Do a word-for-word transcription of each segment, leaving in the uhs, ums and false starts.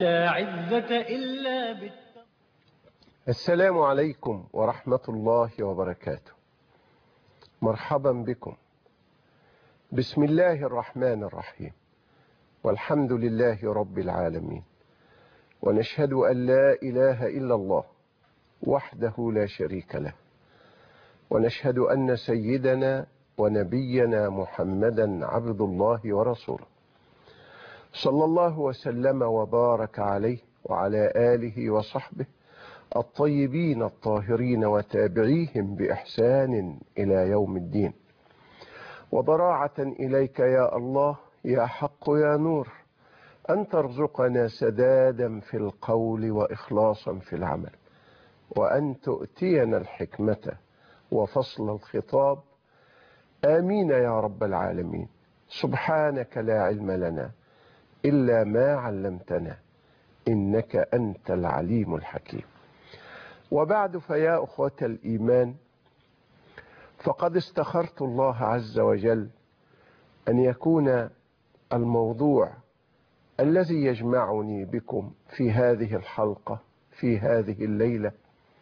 لا عزة إلا بالتقوى. السلام عليكم ورحمة الله وبركاته. مرحبا بكم. بسم الله الرحمن الرحيم، والحمد لله رب العالمين، ونشهد أن لا إله إلا الله وحده لا شريك له، ونشهد أن سيدنا ونبينا محمدا عبد الله ورسوله، صلى الله وسلم وبارك عليه وعلى آله وصحبه الطيبين الطاهرين وتابعيهم بإحسان إلى يوم الدين. وضراعة إليك يا الله يا حق يا نور أن ترزقنا سدادا في القول وإخلاصا في العمل، وأن تؤتينا الحكمة وفصل الخطاب. آمين يا رب العالمين. سبحانك لا علم لنا إلا ما علمتنا، إنك أنت العليم الحكيم. وبعد، فيا أخوة الإيمان، فقد استخرت الله عز وجل أن يكون الموضوع الذي يجمعني بكم في هذه الحلقة في هذه الليلة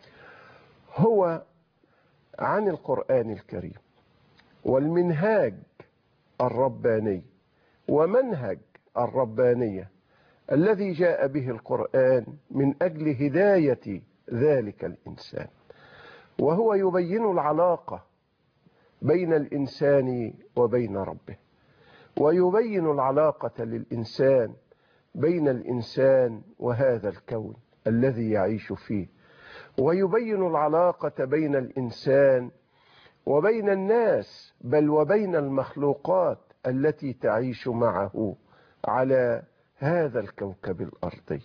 هو عن القرآن الكريم والمنهاج الرباني ومنهج الربانية الذي جاء به القرآن من أجل هداية ذلك الإنسان، وهو يبين العلاقة بين الإنسان وبين ربه، ويبين العلاقة للإنسان بين الإنسان وهذا الكون الذي يعيش فيه، ويبين العلاقة بين الإنسان وبين الناس، بل وبين المخلوقات التي تعيش معه على هذا الكوكب الأرضي.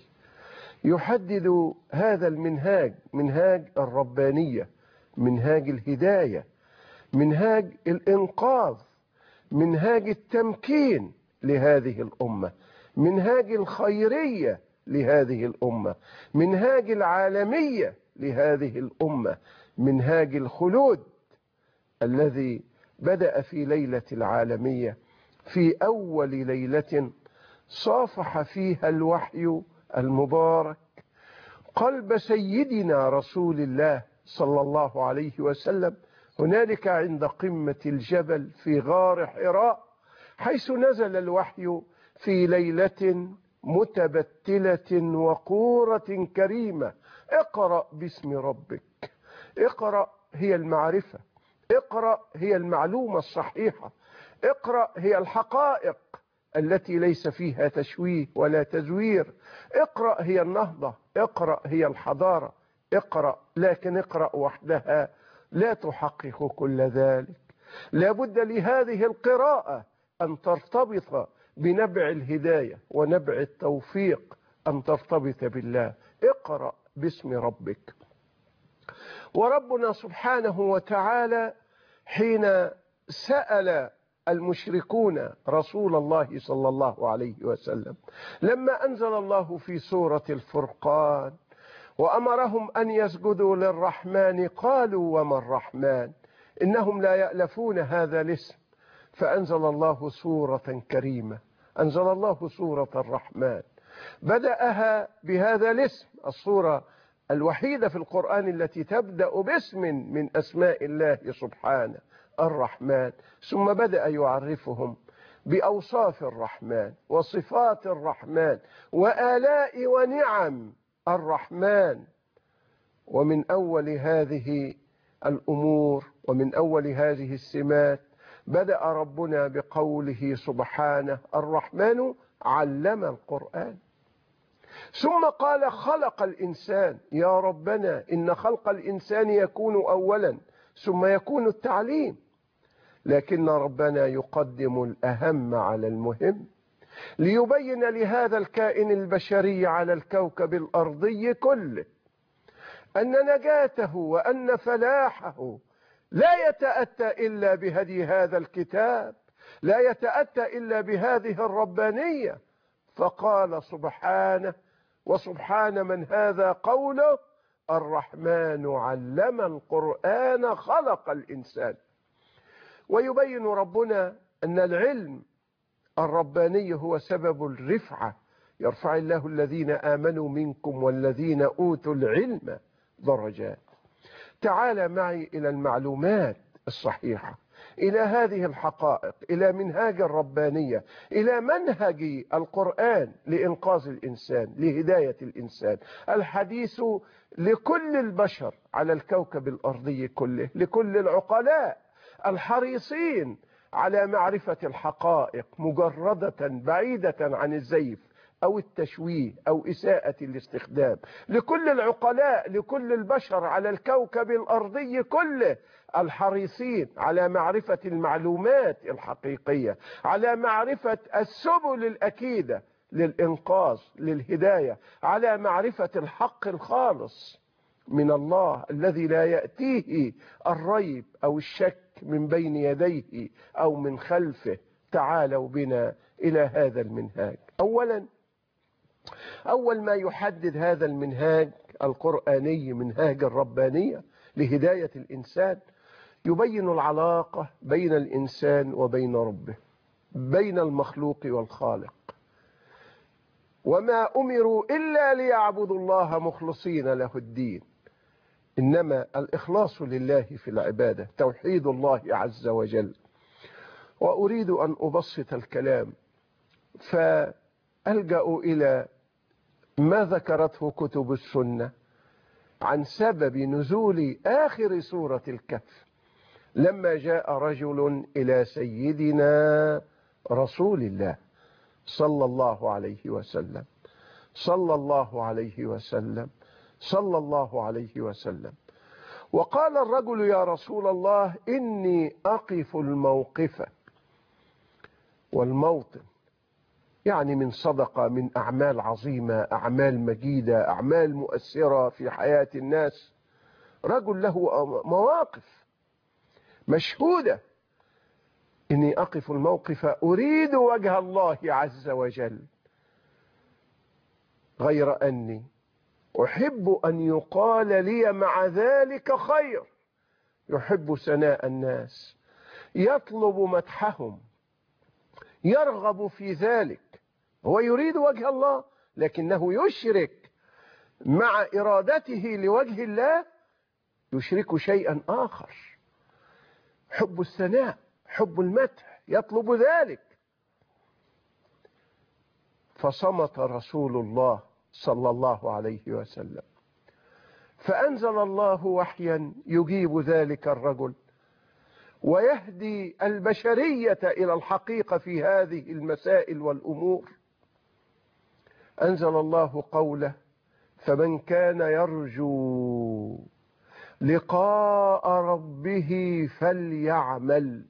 يحدد هذا المنهاج منهاج الربانية، منهاج الهداية، منهاج الإنقاذ، منهاج التمكين لهذه الأمة، منهاج الخيرية لهذه الأمة، منهاج العالمية لهذه الأمة، منهاج الخلود الذي بدأ في ليلة العالمية، في أول ليلة صافح فيها الوحي المبارك قلب سيدنا رسول الله صلى الله عليه وسلم، هنالك عند قمة الجبل في غار حراء، حيث نزل الوحي في ليلة متبتلة وقورة كريمة. اقرأ باسم ربك. اقرأ هي المعرفة، اقرأ هي المعلومة الصحيحة، اقرأ هي الحقائق التي ليس فيها تشويه ولا تزوير، اقرأ هي النهضة، اقرأ هي الحضارة، اقرأ. لكن اقرأ وحدها لا تحقق كل ذلك، لابد لهذه القراءة أن ترتبط بنبع الهداية ونبع التوفيق، أن ترتبط بالله. اقرأ باسم ربك. وربنا سبحانه وتعالى حين سأل المشركون رسول الله صلى الله عليه وسلم لما أنزل الله في سورة الفرقان وأمرهم أن يسجدوا للرحمن، قالوا وما الرحمن، إنهم لا يألفون هذا الاسم، فأنزل الله سورة كريمة، أنزل الله سورة الرحمن، بدأها بهذا الاسم، السورة الوحيدة في القرآن التي تبدأ باسم من أسماء الله سبحانه، الرحمن. ثم بدأ يعرفهم بأوصاف الرحمن وصفات الرحمن وآلاء ونعم الرحمن. ومن أول هذه الأمور ومن أول هذه السمات بدأ ربنا بقوله سبحانه: الرحمن علم القرآن. ثم قال: خلق الإنسان. يا ربنا، إن خلق الإنسان يكون أولا ثم يكون التعليم، لكن ربنا يقدم الأهم على المهم ليبين لهذا الكائن البشري على الكوكب الأرضي كله أن نجاته وأن فلاحه لا يتأتى إلا بهدي هذا الكتاب، لا يتأتى إلا بهذه الربانية. فقال سبحانه: وسبحان من هذا قوله الرحمن علم القرآن خلق الإنسان. ويبين ربنا أن العلم الرباني هو سبب الرفعة يرفع الله الذين آمنوا منكم والذين أوتوا العلم درجات. تعال معي إلى المعلومات الصحيحة، إلى هذه الحقائق، إلى منهاج الربانية، إلى منهج القرآن لإنقاذ الإنسان، لهداية الإنسان. الحديث لكل البشر على الكوكب الأرضي كله، لكل العقلاء الحريصين على معرفة الحقائق مجردة بعيدة عن الزيف أو التشويه أو إساءة الاستخدام، لكل العقلاء، لكل البشر على الكوكب الأرضي كله الحريصين على معرفة المعلومات الحقيقية، على معرفة السبل الأكيدة للإنقاذ للهداية، على معرفة الحق الخالص من الله الذي لا يأتيه الريب أو الشك من بين يديه أو من خلفه. تعالوا بنا إلى هذا المنهاج. أولا أول ما يحدد هذا المنهاج القرآني، منهاج الربانية لهداية الإنسان، يبين العلاقة بين الإنسان وبين ربه، بين المخلوق والخالق. وما أمروا إلا ليعبدوا الله مخلصين له الدين. إنما الإخلاص لله في العبادة، توحيد الله عز وجل. وأريد أن أبسط الكلام فألجأ إلى ما ذكرته كتب السنة عن سبب نزول آخر سورة الكهف، لما جاء رجل إلى سيدنا رسول الله صلى الله عليه وسلم صلى الله عليه وسلم صلى الله عليه وسلم وقال الرجل: يا رسول الله، إني أقف الموقف والموطن، يعني من صدقة، من أعمال عظيمة، أعمال مجيدة، أعمال مؤثرة في حياة الناس. رجل له مواقف مشهودة. إني أقف الموقف أريد وجه الله عز وجل، غير أني أحب أن يقال لي مع ذلك خير. يحب ثناء الناس، يطلب مدحهم، يرغب في ذلك. هو يريد وجه الله، لكنه يشرك مع إرادته لوجه الله، يشرك شيئا آخر. حب الثناء، حب المدح، يطلب ذلك. فصمت رسول الله صلى الله عليه وسلم، فأنزل الله وحيا يجيب ذلك الرجل ويهدي البشرية إلى الحقيقة في هذه المسائل والأمور. أنزل الله قوله: فمن كان يرجو لقاء ربه فليعمل.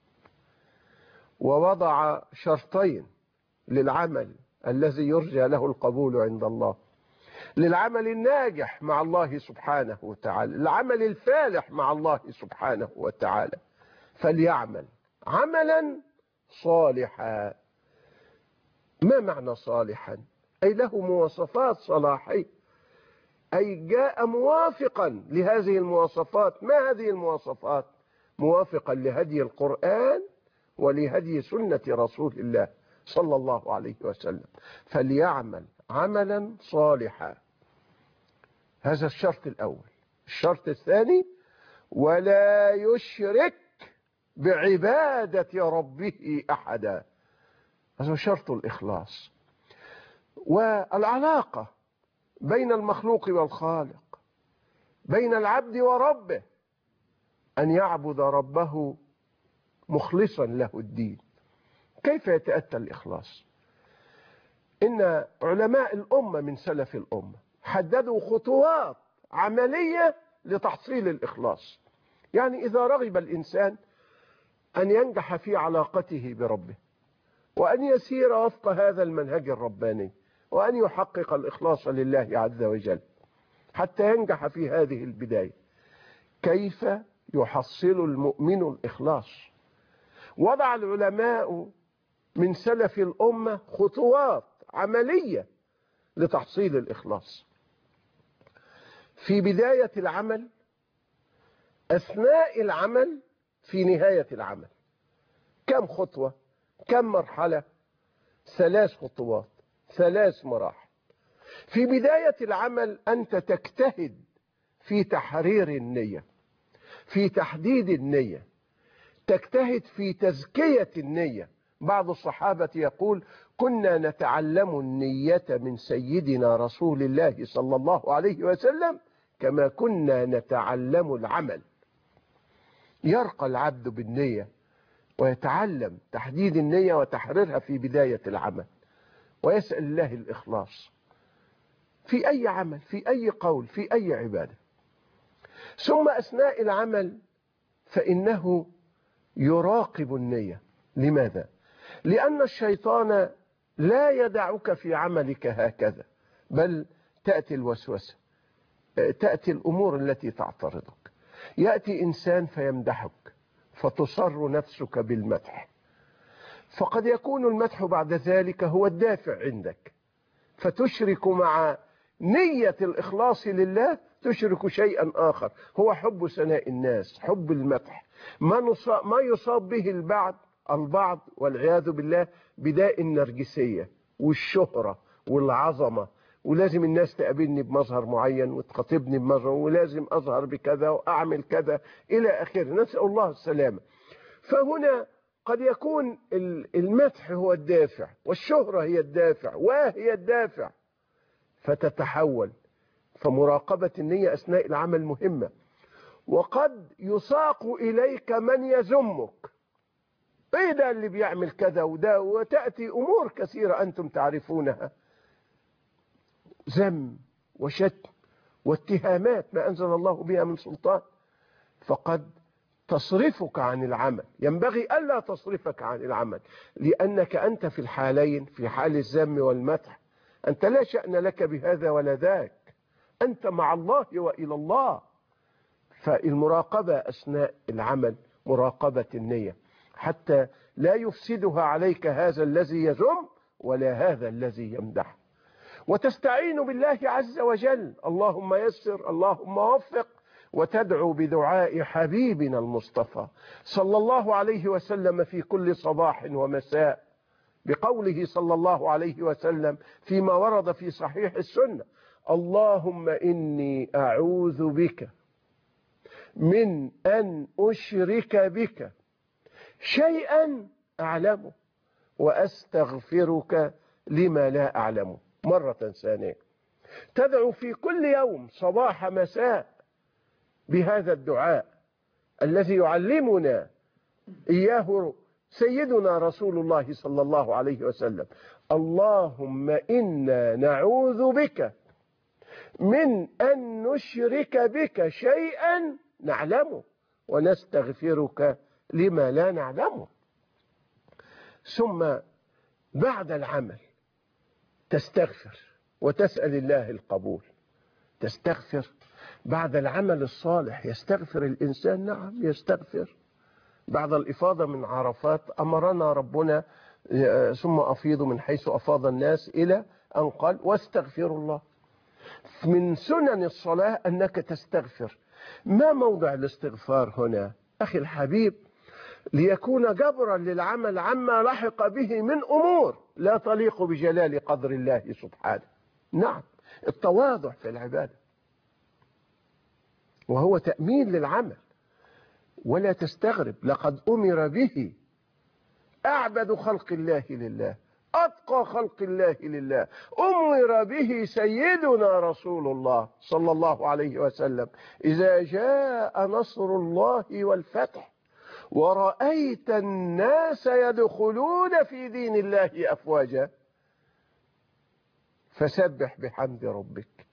ووضع شرطين للعمل الذي يرجى له القبول عند الله، للعمل الناجح مع الله سبحانه وتعالى، العمل الفالح مع الله سبحانه وتعالى. فليعمل عملا صالحا. ما معنى صالحا؟ أي له مواصفات صلاحية، أي جاء موافقا لهذه المواصفات. ما هذه المواصفات؟ موافقا لهدي القرآن ولهدي سنة رسول الله صلى الله عليه وسلم. فليعمل عملا صالحا، هذا الشرط الأول. الشرط الثاني: ولا يشرك بعبادة ربه أحدا. هذا شرط الإخلاص. والعلاقة بين المخلوق والخالق، بين العبد وربه، أن يعبد ربه مخلصا له الدين. كيف يتأتى الإخلاص؟ إن علماء الأمة من سلف الأمة حددوا خطوات عملية لتحصيل الإخلاص. يعني إذا رغب الإنسان أن ينجح في علاقته بربه، وأن يسير وفق هذا المنهج الرباني، وأن يحقق الإخلاص لله عز وجل حتى ينجح في هذه البداية، كيف يحصل المؤمن الإخلاص؟ وضع العلماء من سلف الأمة خطوات عملية لتحصيل الإخلاص. في بداية العمل، أثناء العمل، في نهاية العمل. كم خطوة؟ كم مرحلة؟ ثلاث خطوات. ثلاث مراحل. في بداية العمل أنت تجتهد في تحرير النية، في تحديد النية، تجتهد في تزكية النية. بعض الصحابة يقول: كنا نتعلم النية من سيدنا رسول الله صلى الله عليه وسلم كما كنا نتعلم العمل. يرقى العبد بالنية ويتعلم تحديد النية وتحريرها في بداية العمل، ويسأل الله الإخلاص في أي عمل، في أي قول، في أي عبادة. ثم أثناء العمل فإنه يراقب النية. لماذا؟ لأن الشيطان لا يدعك في عملك هكذا، بل تأتي الوسوسة، تأتي الأمور التي تعترضك. يأتي إنسان فيمدحك فتصر نفسك بالمدح، فقد يكون المدح بعد ذلك هو الدافع عندك، فتشرك مع نية الإخلاص لله تشرك شيئا آخر، هو حب ثناء الناس، حب المدح، ما, نصاب ما يصاب به البعض البعض والعياذ بالله بداء النرجسية والشهرة والعظمة، ولازم الناس تقابلني بمظهر معين وتخاطبني بمظهر، ولازم أظهر بكذا وأعمل كذا إلى آخره، نسأل الله السلامة. فهنا قد يكون المدح هو الدافع، والشهرة هي الدافع، وهي الدافع، فتتحول. فمراقبة النية أثناء العمل مهمة. وقد يساق إليك من يذمك: ايه ده اللي بيعمل كذا وده، وتأتي أمور كثيرة أنتم تعرفونها، ذم وشتم واتهامات ما أنزل الله بها من سلطان، فقد تصرفك عن العمل. ينبغي ألا تصرفك عن العمل، لأنك أنت في الحالين، في حال الذم والمدح، أنت لا شأن لك بهذا ولا ذاك، أنت مع الله وإلى الله. فالمراقبة أثناء العمل مراقبة النية، حتى لا يفسدها عليك هذا الذي يذم ولا هذا الذي يمدح. وتستعين بالله عز وجل: اللهم يسر، اللهم وفق، وتدعو بدعاء حبيبنا المصطفى صلى الله عليه وسلم في كل صباح ومساء، بقوله صلى الله عليه وسلم فيما ورد في صحيح السنة: اللهم إني أعوذ بك من أن أشرك بك شيئا أعلمه، وأستغفرك لما لا أعلمه. مرة ثانية تدعو في كل يوم صباح مساء بهذا الدعاء الذي يعلمنا إياه سيدنا رسول الله صلى الله عليه وسلم: اللهم إنا نعوذ بك من أن نشرك بك شيئا نعلمه، ونستغفرك لما لا نعلمه. ثم بعد العمل تستغفر وتسأل الله القبول. تستغفر بعد العمل الصالح. يستغفر الإنسان، نعم يستغفر. بعد الإفاضة من عرفات أمرنا ربنا: ثم أفيضوا من حيث أفاض الناس، إلى أن قال: واستغفروا الله. من سنن الصلاة أنك تستغفر. ما موضع الاستغفار هنا أخي الحبيب؟ ليكون جبرا للعمل عما لحق به من أمور لا تليق بجلال قدر الله سبحانه. نعم، التواضع في العبادة، وهو تأمين للعمل. ولا تستغرب، لقد أمر به أعبد خلق الله لله، أتقى خلق الله لله، أمر به سيدنا رسول الله صلى الله عليه وسلم: إذا جاء نصر الله والفتح ورأيت الناس يدخلون في دين الله أفواجا فسبح بحمد ربك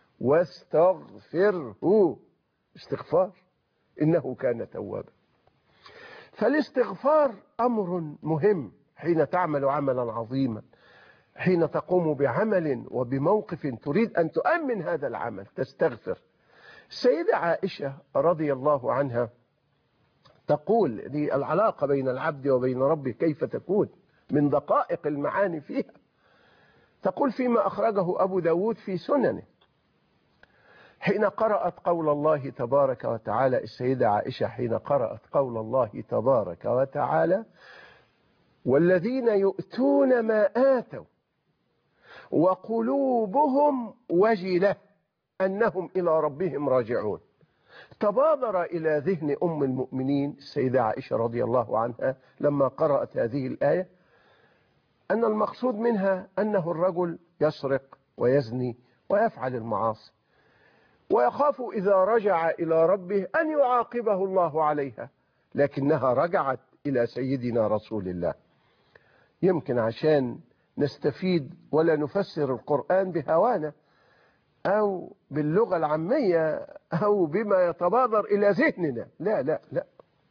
واستغفره. استغفار، إنه كان توابا. فالاستغفار أمر مهم حين تعمل عملا عظيما، حين تقوم بعمل وبموقف تريد أن تؤمن هذا العمل تستغفر. السيدة عائشة رضي الله عنها تقول: دي العلاقة بين العبد وبين ربه كيف تكون، من دقائق المعاني فيها. تقول فيما أخرجه أبو داود في سننه: حين قرأت قول الله تبارك وتعالى، السيدة عائشة حين قرأت قول الله تبارك وتعالى: والذين يؤتون ما آتوا وقلوبهم وجلة أنهم إلى ربهم راجعون. تبادر إلى ذهن أم المؤمنين السيدة عائشة رضي الله عنها لما قرأت هذه الآية أن المقصود منها أنه الرجل يسرق ويزني ويفعل المعاصي، ويخاف إذا رجع إلى ربه أن يعاقبه الله عليها، لكنها رجعت إلى سيدنا رسول الله. يمكن عشان نستفيد ولا نفسر القرآن بهوانا أو باللغة العامية أو بما يتبادر إلى ذهننا، لا لا لا.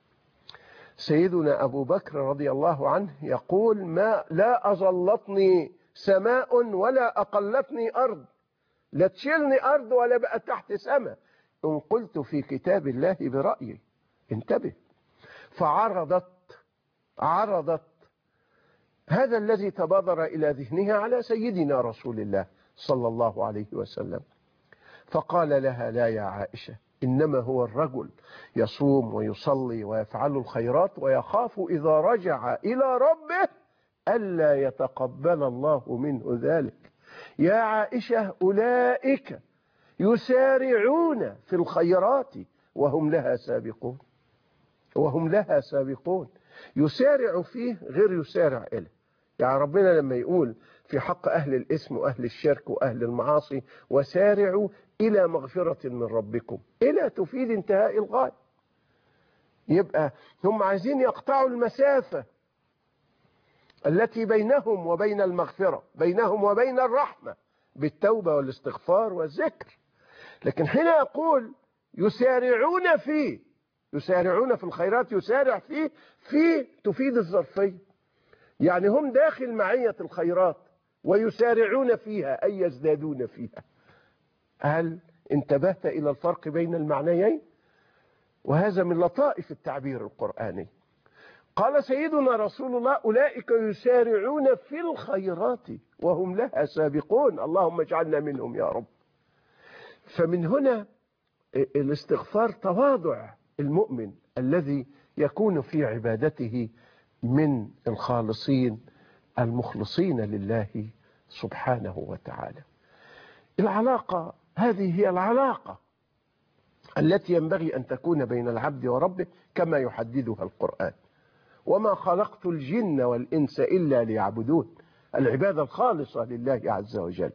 سيدنا أبو بكر رضي الله عنه يقول: ما لا أظلتني سماء ولا أقلتني أرض، لا تشيلني أرض ولا بقى تحت سماء إن قلت في كتاب الله برأيي. انتبه. فعرضت عرضت هذا الذي تبادر إلى ذهنها على سيدنا رسول الله صلى الله عليه وسلم، فقال لها: لا يا عائشة، إنما هو الرجل يصوم ويصلي ويفعل الخيرات ويخاف إذا رجع إلى ربه ألا يتقبل الله منه ذلك. يا عائشة، أولئك يسارعون في الخيرات وهم لها سابقون، وهم لها سابقون. يسارع فيه غير يسارع إليه. يعني ربنا لما يقول في حق أهل الإثم وأهل الشرك وأهل المعاصي: وسارعوا إلى مغفرة من ربكم، إلى تفيد انتهاء الغاية. يبقى هم عايزين يقطعوا المسافة التي بينهم وبين المغفرة، بينهم وبين الرحمة، بالتوبة والاستغفار والذكر. لكن حين يقول يسارعون فيه، يسارعون في الخيرات، يسارع فيه، فيه تفيد الظرفية. يعني هم داخل معية الخيرات ويسارعون فيها أي يزدادون فيها. هل انتبهت إلى الفرق بين المعنيين؟ وهذا من لطائف التعبير القرآني. قال سيدنا رسول الله: أولئك يسارعون في الخيرات وهم لها سابقون. اللهم اجعلنا منهم يا رب. فمن هنا الاستغفار تواضع المؤمن الذي يكون في عبادته من الخالصين المخلصين لله سبحانه وتعالى. العلاقة هذه هي العلاقة التي ينبغي أن تكون بين العبد وربه كما يحددها القرآن: وما خلقت الجن والإنس إلا ليعبدون. العبادة الخالصة لله عز وجل.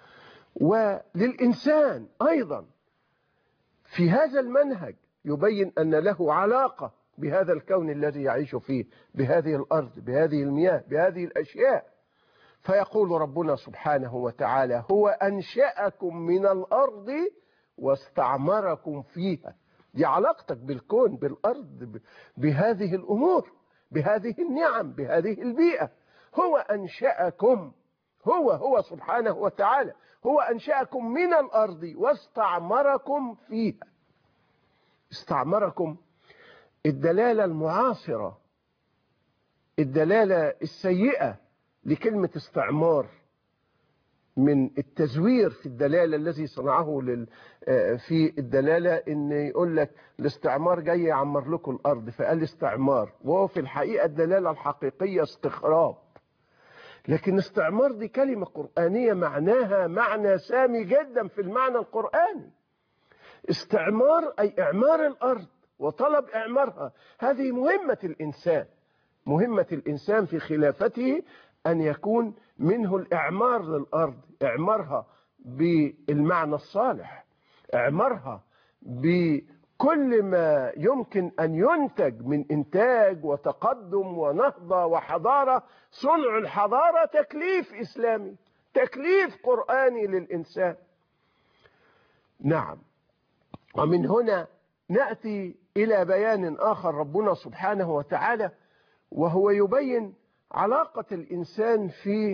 وللإنسان أيضا في هذا المنهج يبين أن له علاقة بهذا الكون الذي يعيش فيه، بهذه الأرض، بهذه المياه، بهذه الأشياء. فيقول ربنا سبحانه وتعالى: هو أنشأكم من الأرض واستعمركم فيها. دي علاقتك بالكون، بالأرض، بهذه الأمور، بهذه النعم، بهذه البيئة. هو أنشأكم، هو هو سبحانه وتعالى هو أنشأكم من الأرض واستعمركم فيها. استعمركم، الدلالة المعاصرة، الدلالة السيئة لكلمة استعمار من التزوير في الدلالة الذي صنعه لل في الدلالة، ان يقول لك الاستعمار جاي يعمر لكم الأرض فقال استعمار، وهو في الحقيقة الدلالة الحقيقية استخراب. لكن استعمار دي كلمة قرآنية معناها معنى سامي جدا في المعنى القرآني. استعمار أي إعمار الأرض وطلب إعمارها. هذه مهمة الإنسان، مهمة الإنسان في خلافته أن يكون منه الإعمار للأرض، إعمارها بالمعنى الصالح، إعمارها بكل ما يمكن أن ينتج من إنتاج وتقدم ونهضة وحضارة. صنع الحضارة تكليف إسلامي، تكليف قرآني للإنسان. نعم. ومن هنا نأتي إلى بيان آخر ربنا سبحانه وتعالى، وهو يبين علاقة الإنسان في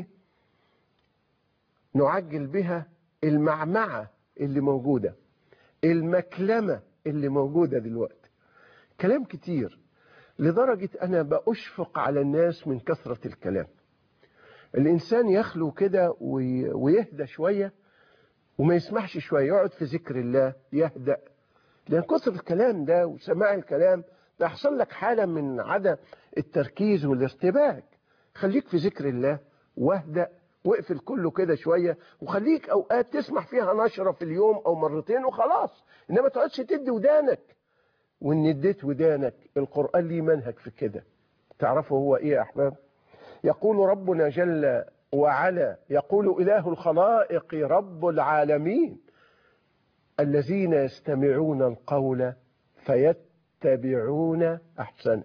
نعجل بها المعمعة اللي موجودة، المكلمة اللي موجودة دلوقتي. كلام كتير لدرجة أنا بأشفق على الناس من كثرة الكلام. الإنسان يخلو كده ويهدى شوية وما يسمحش شوية، يقعد في ذكر الله يهدأ، لأن كثر الكلام ده وسماع الكلام ده يحصل لك حالة من عدم التركيز والارتباك. خليك في ذكر الله واهدأ واقفل كله كده شوية، وخليك أوقات تسمح فيها نشرة في اليوم أو مرتين وخلاص، إنما تقعدش تدي ودانك. وإن اديت ودانك، القرآن ليه منهج في كده. تعرفوا هو إيه يا أحباب؟ يقول ربنا جل وعلا، يقول إله الخلائق رب العالمين: الذين يستمعون القول فيتبعون أحسنه.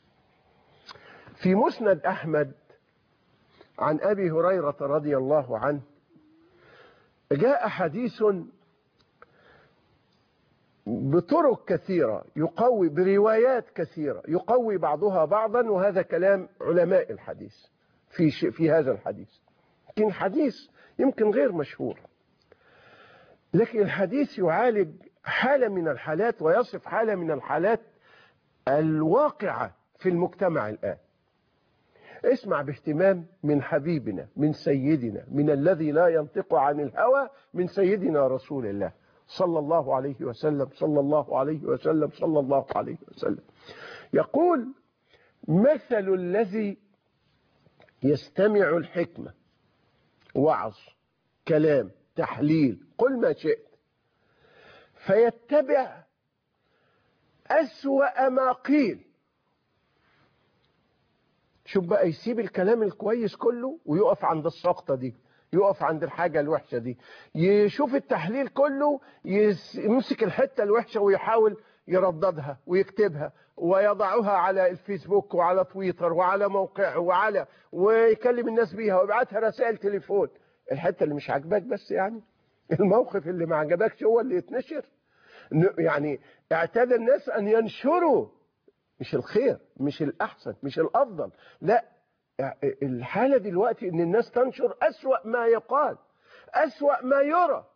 في مسند أحمد عن أبي هريرة رضي الله عنه جاء حديث بطرق كثيرة يقوي، بروايات كثيرة يقوي بعضها بعضا، وهذا كلام علماء الحديث في في هذا الحديث. لكن حديث يمكن غير مشهور، لكن الحديث يعالج حالة من الحالات ويصف حالة من الحالات الواقعة في المجتمع الآن. اسمع باهتمام من حبيبنا، من سيدنا، من الذي لا ينطق عن الهوى، من سيدنا رسول الله صلى الله عليه وسلم صلى الله عليه وسلم صلى الله عليه وسلم. يقول: مثل الذي يستمع الحكمة، وعظ، كلام، تحليل، قل ما شئت، فيتبع أسوأ ما قيل. شوف بقى، يسيب الكلام الكويس كله ويقف عند السقطة دي، يقف عند الحاجة الوحشة دي، يشوف التحليل كله، يمسك الحتة الوحشة ويحاول يرددها ويكتبها ويضعها على الفيسبوك وعلى تويتر وعلى موقعه وعلى ويكلم الناس بيها ويبعتها رسائل تليفون. الحتة اللي مش عاجباك بس، يعني الموقف اللي ما عجبكش هو اللي يتنشر. يعني اعتاد الناس أن ينشروا مش الخير، مش الأحسن، مش الأفضل، لا، الحالة دلوقتي ان الناس تنشر أسوأ ما يقال، أسوأ ما يرى.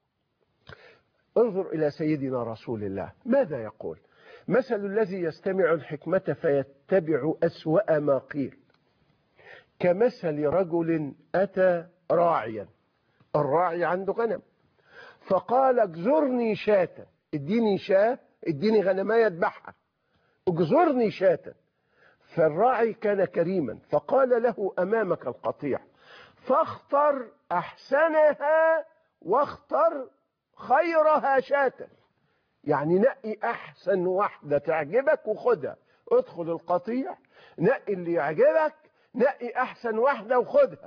انظر إلى سيدنا رسول الله ماذا يقول: مثل الذي يستمع الحكمة فيتبع أسوأ ما قيل كمثل رجل أتى راعيا. الراعي عنده غنم، فقال: اجزرني شاة، اديني شاة، اديني غنماية اذبحها، اجزرني شاة. فالراعي كان كريما فقال له: أمامك القطيع، فاختر أحسنها واختر خيرها شاة. يعني نقي أحسن واحدة تعجبك وخدها، ادخل القطيع، نقي اللي يعجبك، نقي أحسن واحدة وخدها.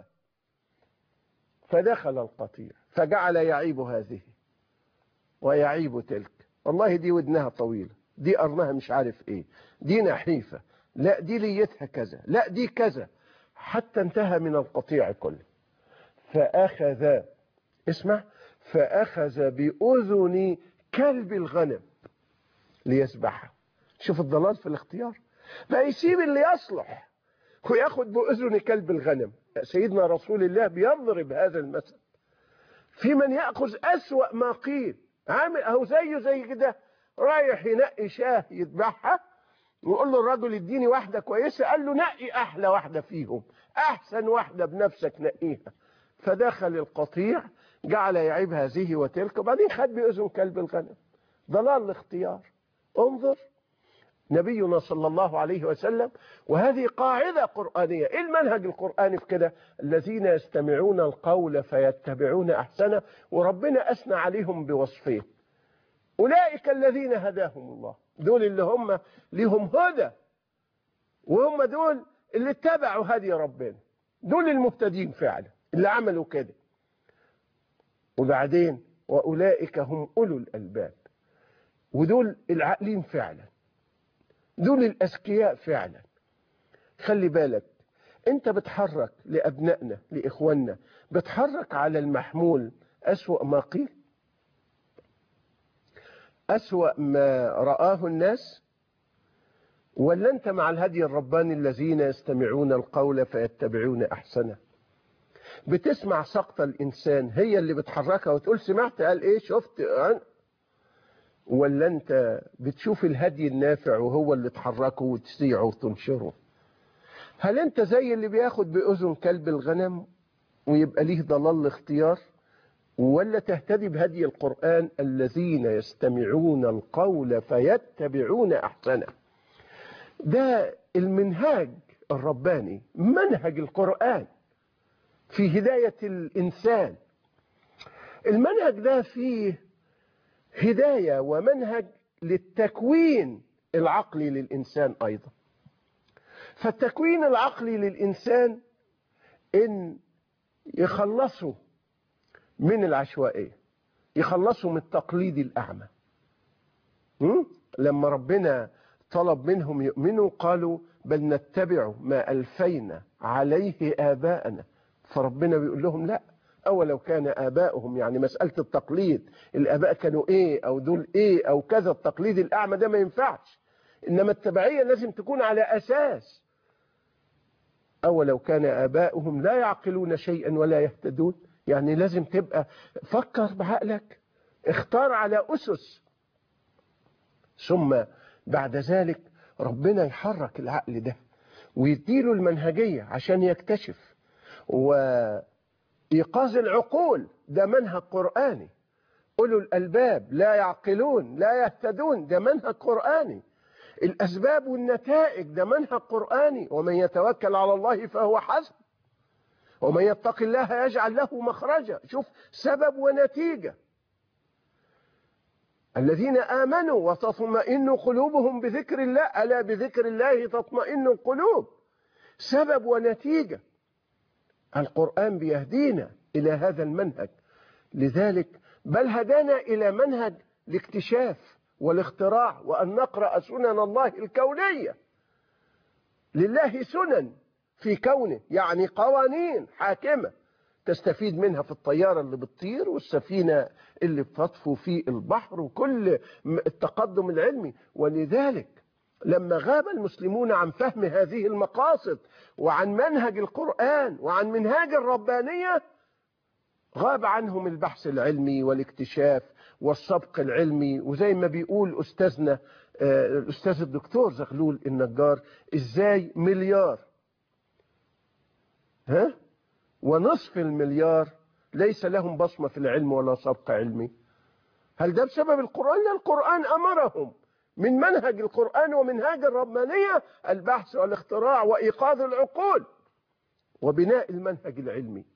فدخل القطيع فجعل يعيب هذه ويعيب تلك، والله دي ودنها طويلة، دي قرنها مش عارف ايه، دي نحيفة، لا دي ليتها كذا، لا دي كذا، حتى انتهى من القطيع كله. فأخذ، اسمع، فأخذ بأذن كلب الغنم ليسبحها. شوف الضلال في الاختيار، فيسيب اللي يصلح وياخد بأذن كلب الغنم. سيدنا رسول الله بيضرب هذا المثل في من يأخذ أسوأ ما قيل. عامل اهو زيه زي كده، رايح ينقي شاه يذبحها، ويقول له الرجل اديني واحدة كويسة، قال له نقي أحلى واحدة فيهم، أحسن واحدة بنفسك نقيها. فدخل القطيع جعل يعيب هذه وتلك، وبعدين خد بأذن كلب الغنم. ضلال الاختيار. انظر نبينا صلى الله عليه وسلم، وهذه قاعدة قرآنية. ايه المنهج القرآني في كده؟ الذين يستمعون القول فيتبعون أحسنه، وربنا أثنى عليهم بوصفين: أولئك الذين هداهم الله، دول اللي هم لهم هدى، وهم دول اللي اتبعوا هدي ربنا، دول المهتدين فعلا اللي عملوا كده. وبعدين وأولئك هم أولو الألباب، ودول العاقلين فعلا، دول الأذكياء فعلا. خلي بالك، انت بتحرك لأبنائنا لإخواننا، بتحرك على المحمول أسوأ ما قيل، أسوأ ما رآه الناس، ولا أنت مع الهدي الرباني الذين يستمعون القول فيتبعون أحسنه؟ بتسمع سقط الإنسان هي اللي بتحركها وتقول سمعت قال إيه شفت، ولا أنت بتشوف الهدي النافع وهو اللي تحركه وتسيعه وتنشره؟ هل أنت زي اللي بياخد بأذن كلب الغنم ويبقى ليه ضلال الاختيار، ولا تهتدي بهدي القرآن الذين يستمعون القول فيتبعون أحسنه؟ ده المنهاج الرباني، منهج القرآن في هداية الإنسان. المنهج ده فيه هداية ومنهج للتكوين العقلي للإنسان أيضا. فالتكوين العقلي للإنسان إن يخلصوا من العشوائية، يخلصوا من التقليد الأعمى. لما ربنا طلب منهم يؤمنوا قالوا بل نتبع ما ألفينا عليه آباءنا، فربنا بيقول لهم لا، أولو كان آباؤهم، يعني مسألة التقليد، الآباء كانوا إيه أو دول إيه أو كذا، التقليد الأعمى ده ما ينفعش، إنما التبعية لازم تكون على أساس أولو كان آباؤهم لا يعقلون شيئا ولا يهتدون. يعني لازم تبقى فكر بعقلك، اختار على أسس، ثم بعد ذلك ربنا يحرك العقل ده ويديله المنهجية عشان يكتشف. وإيقاظ العقول ده منهج قرآني. أولو الألباب لا يعقلون لا يهتدون ده منهج قرآني. الأسباب والنتائج ده منهج قرآني. ومن يتوكل على الله فهو حسب ومن يتق الله يجعل له مخرجا. شوف سبب ونتيجة. الذين آمنوا وتطمئن قلوبهم بذكر الله، ألا بذكر الله تطمئن القلوب. سبب ونتيجة. القرآن بيهدينا إلى هذا المنهج. لذلك بل هدانا إلى منهج الاكتشاف والاختراع، وأن نقرأ سنن الله الكونية. لله سنن في كونه، يعني قوانين حاكمة تستفيد منها في الطيارة اللي بتطير والسفينة اللي بتطفو في البحر وكل التقدم العلمي. ولذلك لما غاب المسلمون عن فهم هذه المقاصد وعن منهج القرآن وعن منهاج الربانية، غاب عنهم البحث العلمي والاكتشاف والسبق العلمي. وزي ما بيقول أستاذنا الأستاذ الدكتور زغلول النجار، إزاي مليار ها ونصف المليار ليس لهم بصمة في العلم ولا سبق علمي؟ هل ده بسبب القرآن؟ لا، القرآن أمرهم من منهج القرآن ومنهاج الربانية البحث والاختراع وإيقاظ العقول وبناء المنهج العلمي.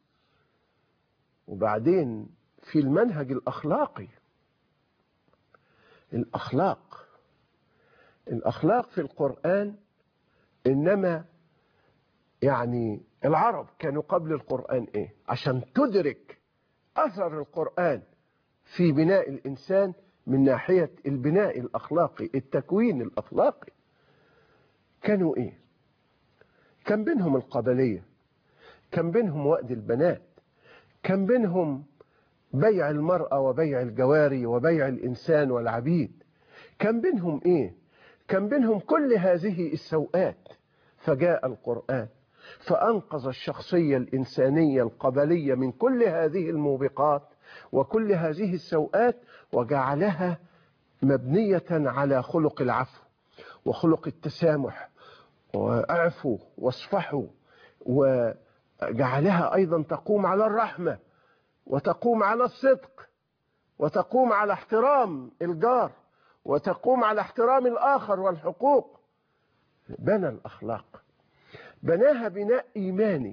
وبعدين في المنهج الأخلاقي، الأخلاق الأخلاق في القرآن، إنما يعني العرب كانوا قبل القرآن إيه؟ عشان تدرك أثر القرآن في بناء الإنسان من ناحية البناء الأخلاقي، التكوين الأخلاقي، كانوا إيه؟ كان بينهم القبلية، كان بينهم وأد البنات، كان بينهم بيع المرأة وبيع الجواري وبيع الإنسان والعبيد، كان بينهم إيه؟ كان بينهم كل هذه السوءات. فجاء القرآن فأنقذ الشخصية الإنسانية القبلية من كل هذه الموبقات وكل هذه السوءات، وجعلها مبنية على خلق العفو وخلق التسامح، واعفوا واصفحوا، وجعلها أيضا تقوم على الرحمة وتقوم على الصدق وتقوم على احترام الجار وتقوم على احترام الآخر والحقوق. بنى الأخلاق، بناها بناء إيماني،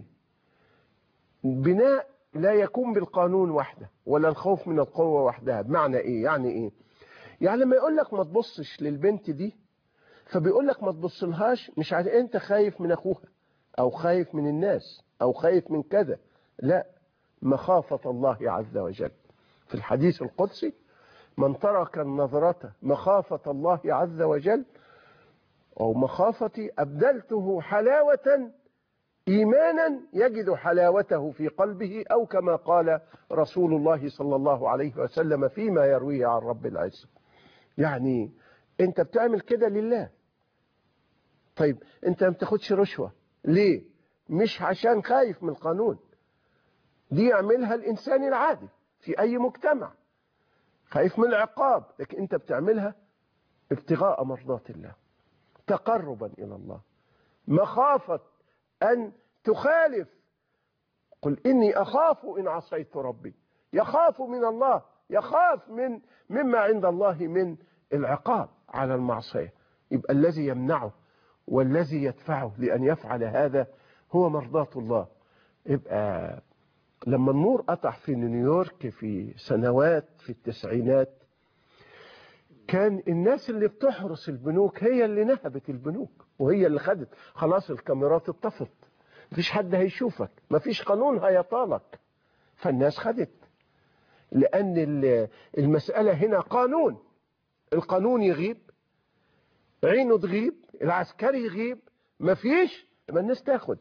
بناء لا يكون بالقانون وحده ولا الخوف من القوة وحدها. بمعنى إيه؟ يعني إيه؟ يعني لما يقول لك ما تبصش للبنت دي، فبيقول لك ما تبصلهاش مش عشان أنت خايف من أخوها أو خايف من الناس أو خايف من كذا، لا، مخافة الله عز وجل. في الحديث القدسي: من ترك النظرة مخافة الله عز وجل أو مخافتي أبدلته حلاوة إيمانا يجد حلاوته في قلبه، أو كما قال رسول الله صلى الله عليه وسلم فيما يرويه عن رب العزة. يعني أنت بتعمل كده لله. طيب أنت ما بتاخدش رشوة ليه؟ مش عشان خايف من القانون، دي يعملها الإنسان العادي في أي مجتمع، خايف من العقاب، لكن أنت بتعملها ابتغاء مرضات الله، تقربا إلى الله، مخافة أن تخالف. قل إني أخاف إن عصيت ربي، يخاف من الله، يخاف من مما عند الله من العقاب على المعصية. يبقى الذي يمنعه والذي يدفعه لأن يفعل هذا هو مرضاة الله. يبقى لما النور قطع في نيويورك في سنوات في التسعينات، كان الناس اللي بتحرس البنوك هي اللي نهبت البنوك وهي اللي خدت. خلاص الكاميرات اتطفت، مفيش حد هيشوفك، مفيش قانون هيطالك، فالناس خدت. لأن المسألة هنا قانون، القانون يغيب، عينه تغيب، العسكري يغيب، مفيش، ما الناس تاخد.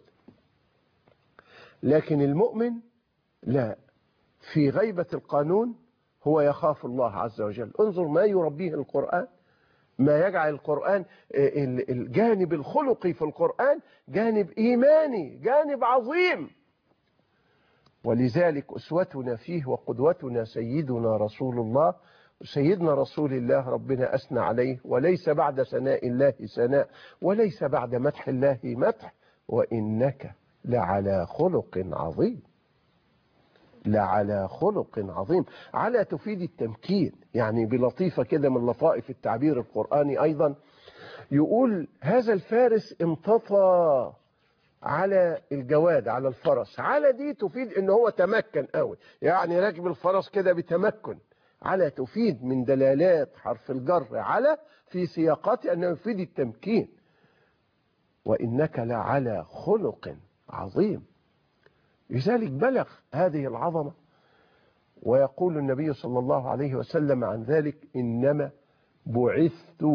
لكن المؤمن لا، في غيبة القانون هو يخاف الله عز وجل. انظر ما يربيه القرآن، ما يجعل القرآن الجانب الخلقي في القرآن جانب إيماني، جانب عظيم. ولذلك أسوتنا فيه وقدوتنا سيدنا رسول الله. سيدنا رسول الله ربنا أثنى عليه، وليس بعد ثناء الله ثناء، وليس بعد مدح الله مدح، وإنك لعلى خلق عظيم. لعلى خلق عظيم. على تفيد التمكين، يعني بلطيفة كده من لطائف التعبير القرآني أيضا يقول هذا الفارس امتطى على الجواد، على الفرس. على دي تفيد ان هو تمكن قوي، يعني راكب الفرس كده بتمكن. على تفيد من دلالات حرف الجر على في سياقات انه يفيد التمكين. وانك لعلى خلق عظيم. لذلك بلغ هذه العظمة. ويقول النبي صلى الله عليه وسلم عن ذلك إنما بعثت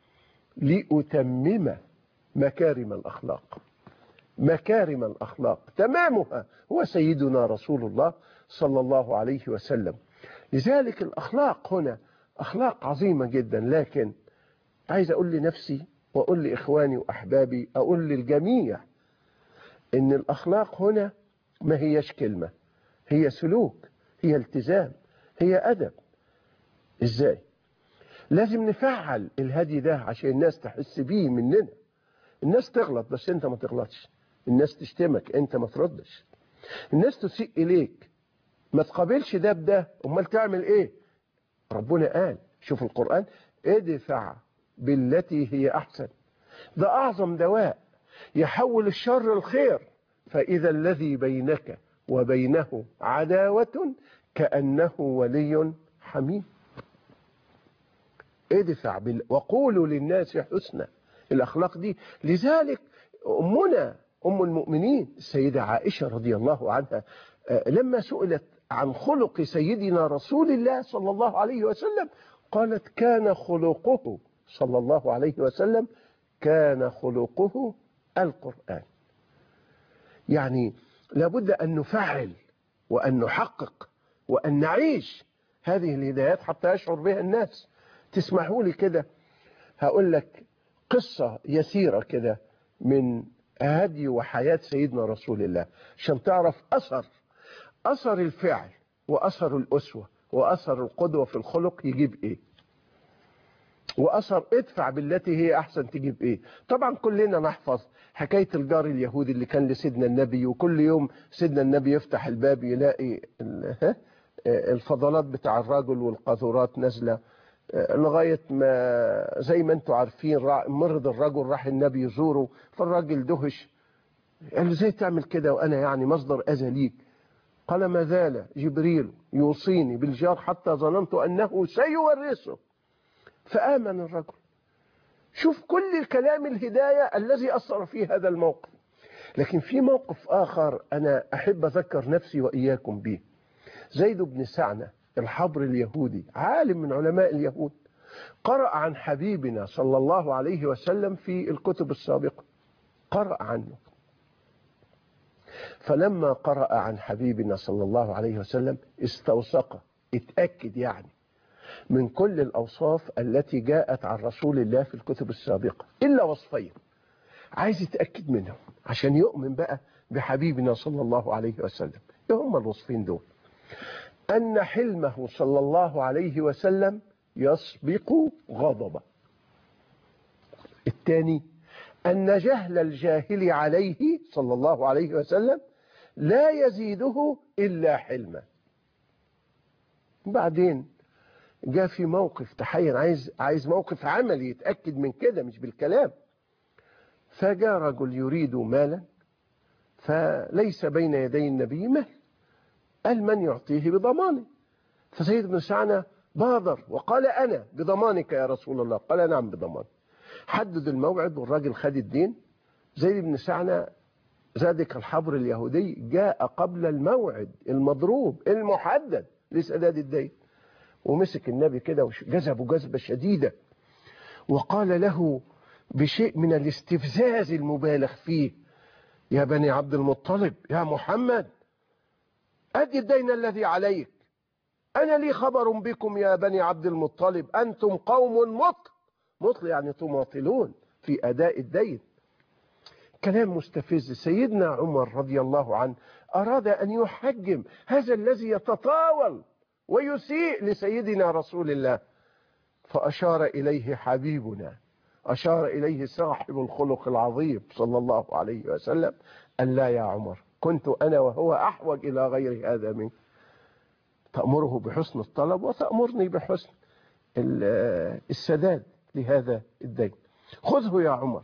لأتمم مكارم الأخلاق. مكارم الأخلاق تمامها هو سيدنا رسول الله صلى الله عليه وسلم. لذلك الأخلاق هنا أخلاق عظيمة جدا. لكن عايز أقول لنفسي وأقول لإخواني وأحبابي، أقول للجميع إن الأخلاق هنا ما هيش كلمة، هي سلوك، هي التزام، هي أدب. إزاي؟ لازم نفعل الهدي ده عشان الناس تحس بيه مننا. الناس تغلط بس انت ما تغلطش، الناس تشتمك انت ما تردش، الناس تسيء إليك ما تقابلش ده بده، امال تعمل ايه؟ ربنا قال، شوف القرآن، ادفع بالتي هي أحسن. ده أعظم دواء يحول الشر الخير. فإذا الذي بينك وبينه عداوة كأنه ولي حميم. ادفع بال... وقولوا للناس حسنا. الأخلاق دي، لذلك أمنا أم المؤمنين السيدة عائشة رضي الله عنها لما سئلت عن خلق سيدنا رسول الله صلى الله عليه وسلم قالت كان خلقه صلى الله عليه وسلم كان خلقه القرآن. يعني لابد أن نفعل وأن نحقق وأن نعيش هذه الهدايات حتى يشعر بها الناس. تسمحوا لي كده هقول لك قصة يسيرة كده من هدي وحياة سيدنا رسول الله عشان تعرف أثر أثر الفعل وأثر الأسوة وأثر القدوة في الخلق يجيب إيه، وأثر ادفع بالتي هي أحسن تجيب إيه. طبعا كلنا نحفظ حكاية الجار اليهودي اللي كان لسيدنا النبي، وكل يوم سيدنا النبي يفتح الباب يلاقي الفضلات بتاع الرجل والقاذورات نازلة، لغاية ما زي ما انتم عارفين مرض الرجل راح النبي يزوره، فالراجل دهش قال له ازاي تعمل كده وأنا يعني مصدر أذى ليك؟ قال ما زال جبريل يوصيني بالجار حتى ظننت أنه سيورثه، فآمن الرجل. شوف كل الكلام الهداية الذي أثر في هذا الموقف. لكن في موقف آخر أنا أحب أذكر نفسي وإياكم به. زيد بن سعنة الحبر اليهودي، عالم من علماء اليهود، قرأ عن حبيبنا صلى الله عليه وسلم في الكتب السابقة، قرأ عنه. فلما قرأ عن حبيبنا صلى الله عليه وسلم استوثق، اتأكد يعني من كل الأوصاف التي جاءت عن رسول الله في الكتب السابقة إلا وصفين عايز يتأكد منهم عشان يؤمن بقى بحبيبنا صلى الله عليه وسلم. ايه هم الوصفين دول؟ أن حلمه صلى الله عليه وسلم يسبق غضبه. الثاني أن جهل الجاهل عليه صلى الله عليه وسلم لا يزيده إلا حلما. بعدين جاء في موقف تحين، عايز عايز موقف عملي يتأكد من كده مش بالكلام. فجاء رجل يريد مالا فليس بين يدي النبي مال، قال من يعطيه بضمانه. فزيد بن سعنة بادر وقال أنا بضمانك يا رسول الله. قال نعم بضمان. حدد الموعد والراجل خد الدين. زيد بن سعنة ذلك الحبر اليهودي جاء قبل الموعد المضروب المحدد لسداد الدين، ومسك النبي كده وجذبه جذبة شديدة وقال له بشيء من الاستفزاز المبالغ فيه: يا بني عبد المطلب، يا محمد، أدي الدين الذي عليك. أنا لي خبر بكم يا بني عبد المطلب، أنتم قوم مطل. مطل يعني تماطلون في أداء الدين. كلام مستفز. سيدنا عمر رضي الله عنه أراد أن يحجم هذا الذي يتطاول ويسيء لسيدنا رسول الله، فأشار إليه حبيبنا، أشار إليه صاحب الخلق العظيم صلى الله عليه وسلم: أن لا يا عمر، كنت أنا وهو أحوج إلى غير هذا منك. تأمره بحسن الطلب وتأمرني بحسن السداد لهذا الدين. خذه يا عمر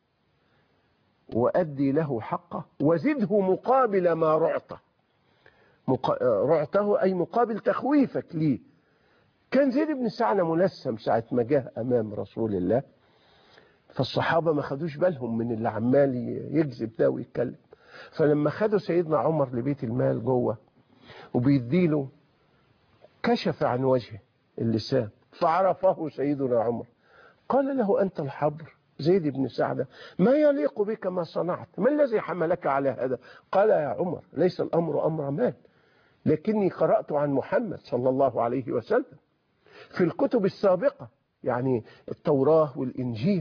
وأدي له حقه وزده مقابل ما رعته. مق... رعته أي مقابل تخويفك لي. كان زيد بن سعنة ملثم ساعة ما جاء أمام رسول الله، فالصحابة ما خدوش بالهم من اللي عمال يكذب ده ويتكلم. فلما خدوا سيدنا عمر لبيت المال جوه وبيديله، كشف عن وجهه اللسان فعرفه سيدنا عمر. قال له: أنت الحبر زيد بن سعدة، ما يليق بك ما صنعت، ما الذي حملك على هذا؟ قال: يا عمر، ليس الأمر أمر مال، لكني قرأت عن محمد صلى الله عليه وسلم في الكتب السابقة، يعني التوراة والإنجيل،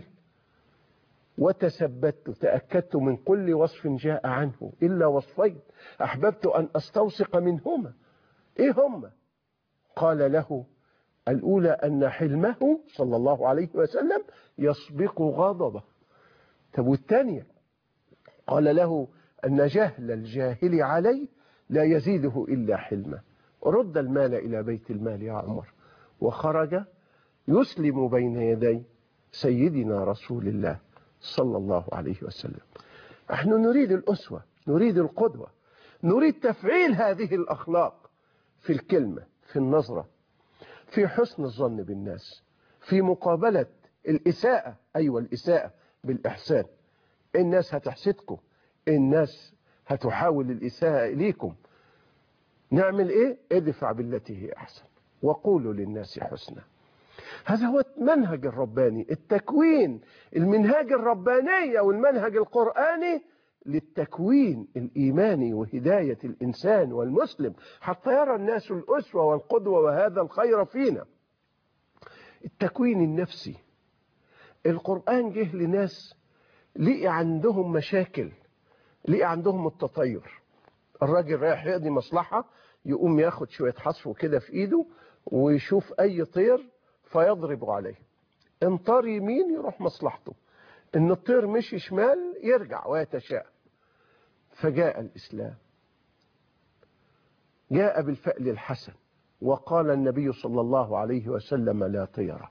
وتثبت تأكدت من كل وصف جاء عنه إلا وصفين أحببت أن أستوثق منهما. إيه هما؟ قال له: الأولى أن حلمه صلى الله عليه وسلم يسبق غضبه. طب والثانية؟ قال له: أن جهل الجاهل عليه لا يزيده إلا حلمه. رد المال إلى بيت المال يا عمر. وخرج يسلم بين يدي سيدنا رسول الله صلى الله عليه وسلم. نحن نريد الأسوة، نريد القدوة، نريد تفعيل هذه الأخلاق في الكلمة، في النظرة، في حسن الظن بالناس، في مقابلة الإساءة، أيوة الإساءة بالإحسان. الناس هتحسدكم، الناس هتحاول الإساءة إليكم، نعمل إيه؟ ادفع بالتي هي أحسن وقولوا للناس حسنا. هذا هو المنهج الرباني، التكوين، المنهاج الرباني والمنهج القرآني للتكوين الإيماني وهداية الإنسان والمسلم حتى يرى الناس الأسوة والقدوة وهذا الخير فينا. التكوين النفسي، القرآن جه لناس لقي عندهم مشاكل، لقي عندهم التطير. الراجل رايح يقضي مصلحة، يقوم ياخد شوية حصو كده في ايده ويشوف اي طير فيضرب عليه، ان طار يمين يروح مصلحته، ان الطير مشي شمال يرجع ويتشاءم. فجاء الإسلام، جاء بالفأل الحسن، وقال النبي صلى الله عليه وسلم: لا طيرة.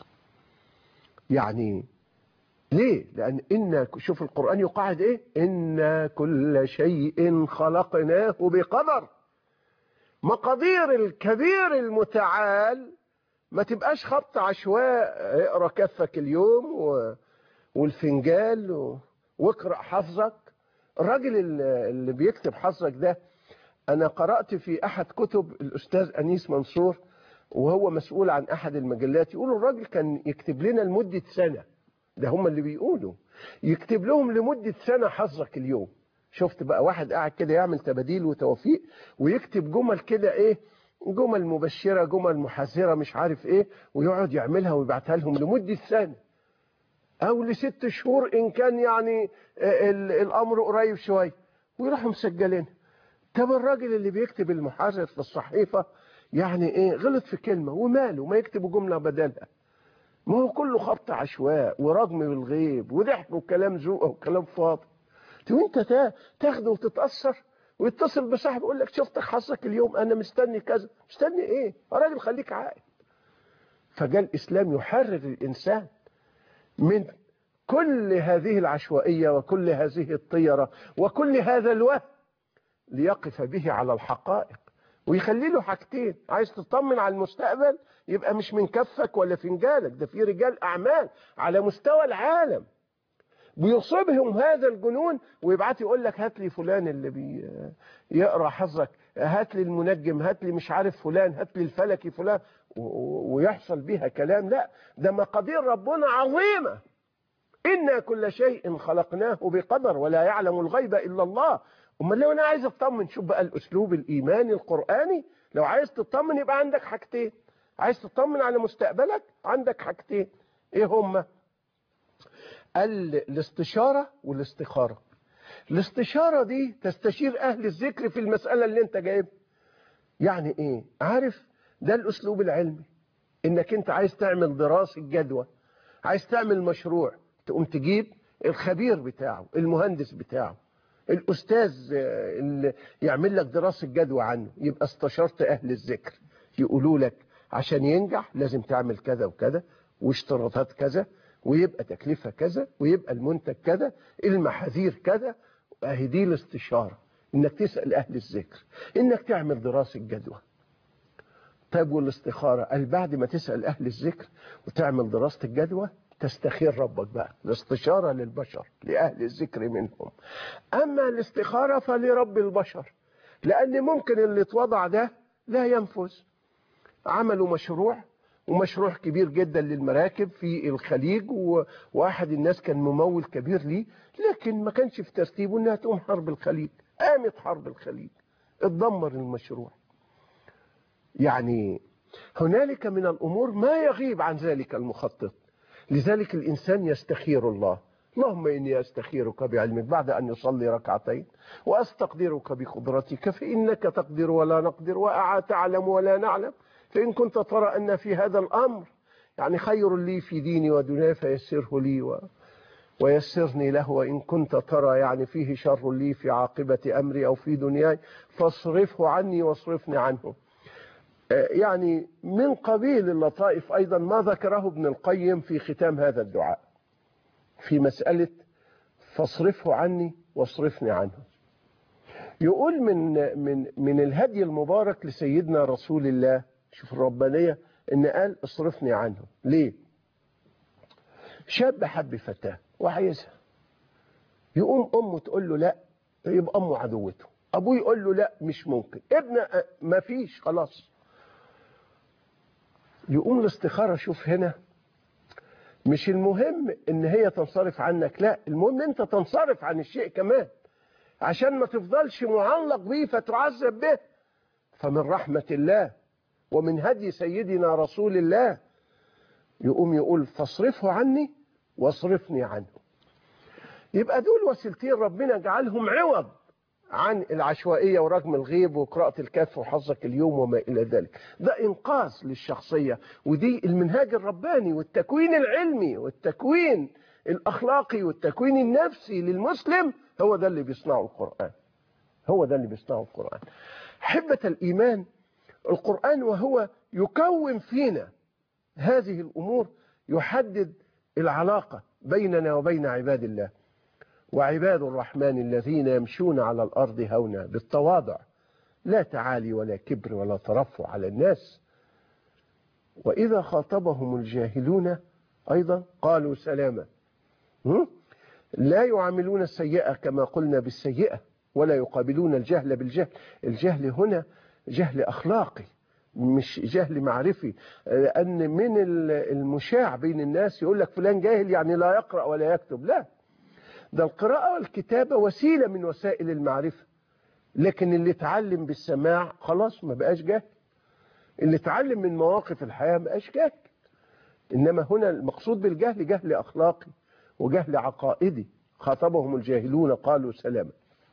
يعني ليه؟ لأن إن شوف القرآن يقعد إيه؟ إن كل شيء خلقناه بقدر. مقادير الكبير المتعال ما تبقاش خبط عشواء، اقرأ كفك اليوم و... والفنجال و... واقرأ حفظك. الراجل اللي بيكتب حفظك ده، أنا قرأت في أحد كتب الأستاذ أنيس منصور وهو مسؤول عن أحد المجلات، يقولوا الراجل كان يكتب لنا لمدة سنة، ده هم اللي بيقولوا يكتب لهم لمدة سنة حفظك اليوم. شفت بقى واحد قاعد كده يعمل تباديل وتوفيق ويكتب جمل كده ايه، جمل مبشرة، جمل محذرة، مش عارف ايه، ويقعد يعملها ويبعتها لهم لمدة سنة او لست شهور ان كان يعني الامر قريب شوية، ويروحوا مسجلين. طب الراجل اللي بيكتب المحرر في الصحيفة يعني ايه، غلط في كلمة وماله، ما يكتبوا جملة بدلها؟ ما هو كله خبط عشواء ورجم بالغيب وضحك وكلام زوقه وكلام فاضي. وانت تاخده وتتأثر ويتصل بصاحب يقول لك شفتك حظك اليوم، انا مستني كذا. مستني ايه يا راجل؟ خليك عاقل. فجاء الاسلام يحرر الانسان من كل هذه العشوائية وكل هذه الطيرة وكل هذا الوهم، ليقف به على الحقائق، ويخلي له حاجتين. عايز تطمن على المستقبل يبقى مش من كفك ولا فنجانك، ده في رجال أعمال على مستوى العالم بيصيبهم هذا الجنون ويبعت يقول لك هات لي فلان اللي بيقرا حظك، هات لي المنجم، هات لي مش عارف فلان، هات لي الفلكي فلان، ويحصل بيها كلام. لا، ده مقادير ربنا عظيمة. إنا كل شيء خلقناه بقدر ولا يعلم الغيب إلا الله. أمال لو أنا عايز أطمن، شوف بقى الأسلوب الإيماني القرآني، لو عايز تطمن يبقى عندك حاجتين. عايز تطمن على مستقبلك عندك حاجتين. إيه هما؟ الاستشارة والاستخارة. الاستشارة دي تستشير أهل الذكر في المسألة اللي أنت جايبها. يعني إيه؟ عارف ده الأسلوب العلمي، إنك أنت عايز تعمل دراسة جدوى، عايز تعمل مشروع، تقوم تجيب الخبير بتاعه، المهندس بتاعه، الأستاذ اللي يعمل لك دراسة جدوى عنه. يبقى استشرت أهل الذكر يقولوا لك عشان ينجح لازم تعمل كذا وكذا واشتراطات كذا، ويبقى تكلفة كذا، ويبقى المنتج كذا، المحاذير كذا. اهي دي الاستشارة، انك تسأل اهل الذكر، انك تعمل دراسة جدوى. طيب والاستخارة؟ قال بعد ما تسأل اهل الذكر وتعمل دراسة الجدوى تستخير ربك بقى. الاستشارة للبشر، لأهل الذكر منهم. أما الاستخارة فلرب البشر، لأن ممكن اللي اتوضع ده لا ينفذ. عملوا مشروع، ومشروع كبير جدا للمراكب في الخليج، وواحد الناس كان ممول كبير ليه، لكن ما كانش في ترتيبه انها تقوم حرب الخليج. قامت حرب الخليج، اتدمر المشروع. يعني هنالك من الأمور ما يغيب عن ذلك المخطط. لذلك الإنسان يستخير الله. اللهم إني أستخيرك بعلمك بعد أن يصلي ركعتين، وأستقدرك بقدرتك فإنك تقدر ولا نقدر، وأعلم ولا نعلم، فإن كنت ترى أن في هذا الأمر يعني خير لي في ديني ودنياي فيسره لي و... ويسرني له، وإن كنت ترى يعني فيه شر لي في عاقبة أمري أو في دنياي فاصرفه عني واصرفني عنه. يعني من قبيل اللطائف أيضا ما ذكره ابن القيم في ختام هذا الدعاء في مسألة فاصرفه عني واصرفني عنه. يقول من من من الهدي المبارك لسيدنا رسول الله، شوف الربانية، إن قال اصرفني عنه. ليه؟ شاب حب فتاة وعايزها، يقوم أمه تقول له لا، يبقى أمه عدوته. أبوه يقول له لا مش ممكن، ابن ما فيش خلاص. يقوم الاستخارة، شوف هنا مش المهم ان هي تنصرف عنك، لا، المهم انت تنصرف عن الشيء كمان عشان ما تفضلش معلق به فتعذب به. فمن رحمة الله ومن هدي سيدنا رسول الله يقوم يقول فاصرفه عني واصرفني عنه. يبقى دول وسيلتين ربنا جعلهم عوض عن العشوائية ورجم الغيب وقراءة الكهف وحظك اليوم وما إلى ذلك. ده إنقاذ للشخصية، ودي المنهاج الرباني والتكوين العلمي والتكوين الأخلاقي والتكوين النفسي للمسلم. هو ده اللي بيصنعه القرآن، هو ده اللي بيصنعه القرآن. حبة الإيمان، القرآن وهو يكون فينا هذه الأمور يحدد العلاقة بيننا وبين عباد الله. وعباد الرحمن الذين يمشون على الأرض هونا بالتواضع، لا تعالي ولا كبر ولا ترفع على الناس، وإذا خاطبهم الجاهلون أيضا قالوا سلاما. لا يعاملون السيئة كما قلنا بالسيئة، ولا يقابلون الجهل بالجهل. الجهل هنا جهل أخلاقي مش جهل معرفي، لأن من المشاع بين الناس يقول لك فلان جاهل يعني لا يقرأ ولا يكتب. لا، ده القراءة والكتابة وسيلة من وسائل المعرفة، لكن اللي اتعلم بالسماع خلاص ما بقاش جاهل. اللي اتعلم من مواقف الحياة ما بقاش جاهل. إنما هنا المقصود بالجهل جهل أخلاقي وجهل عقائدي. خاطبهم الجاهلون قالوا سلاما.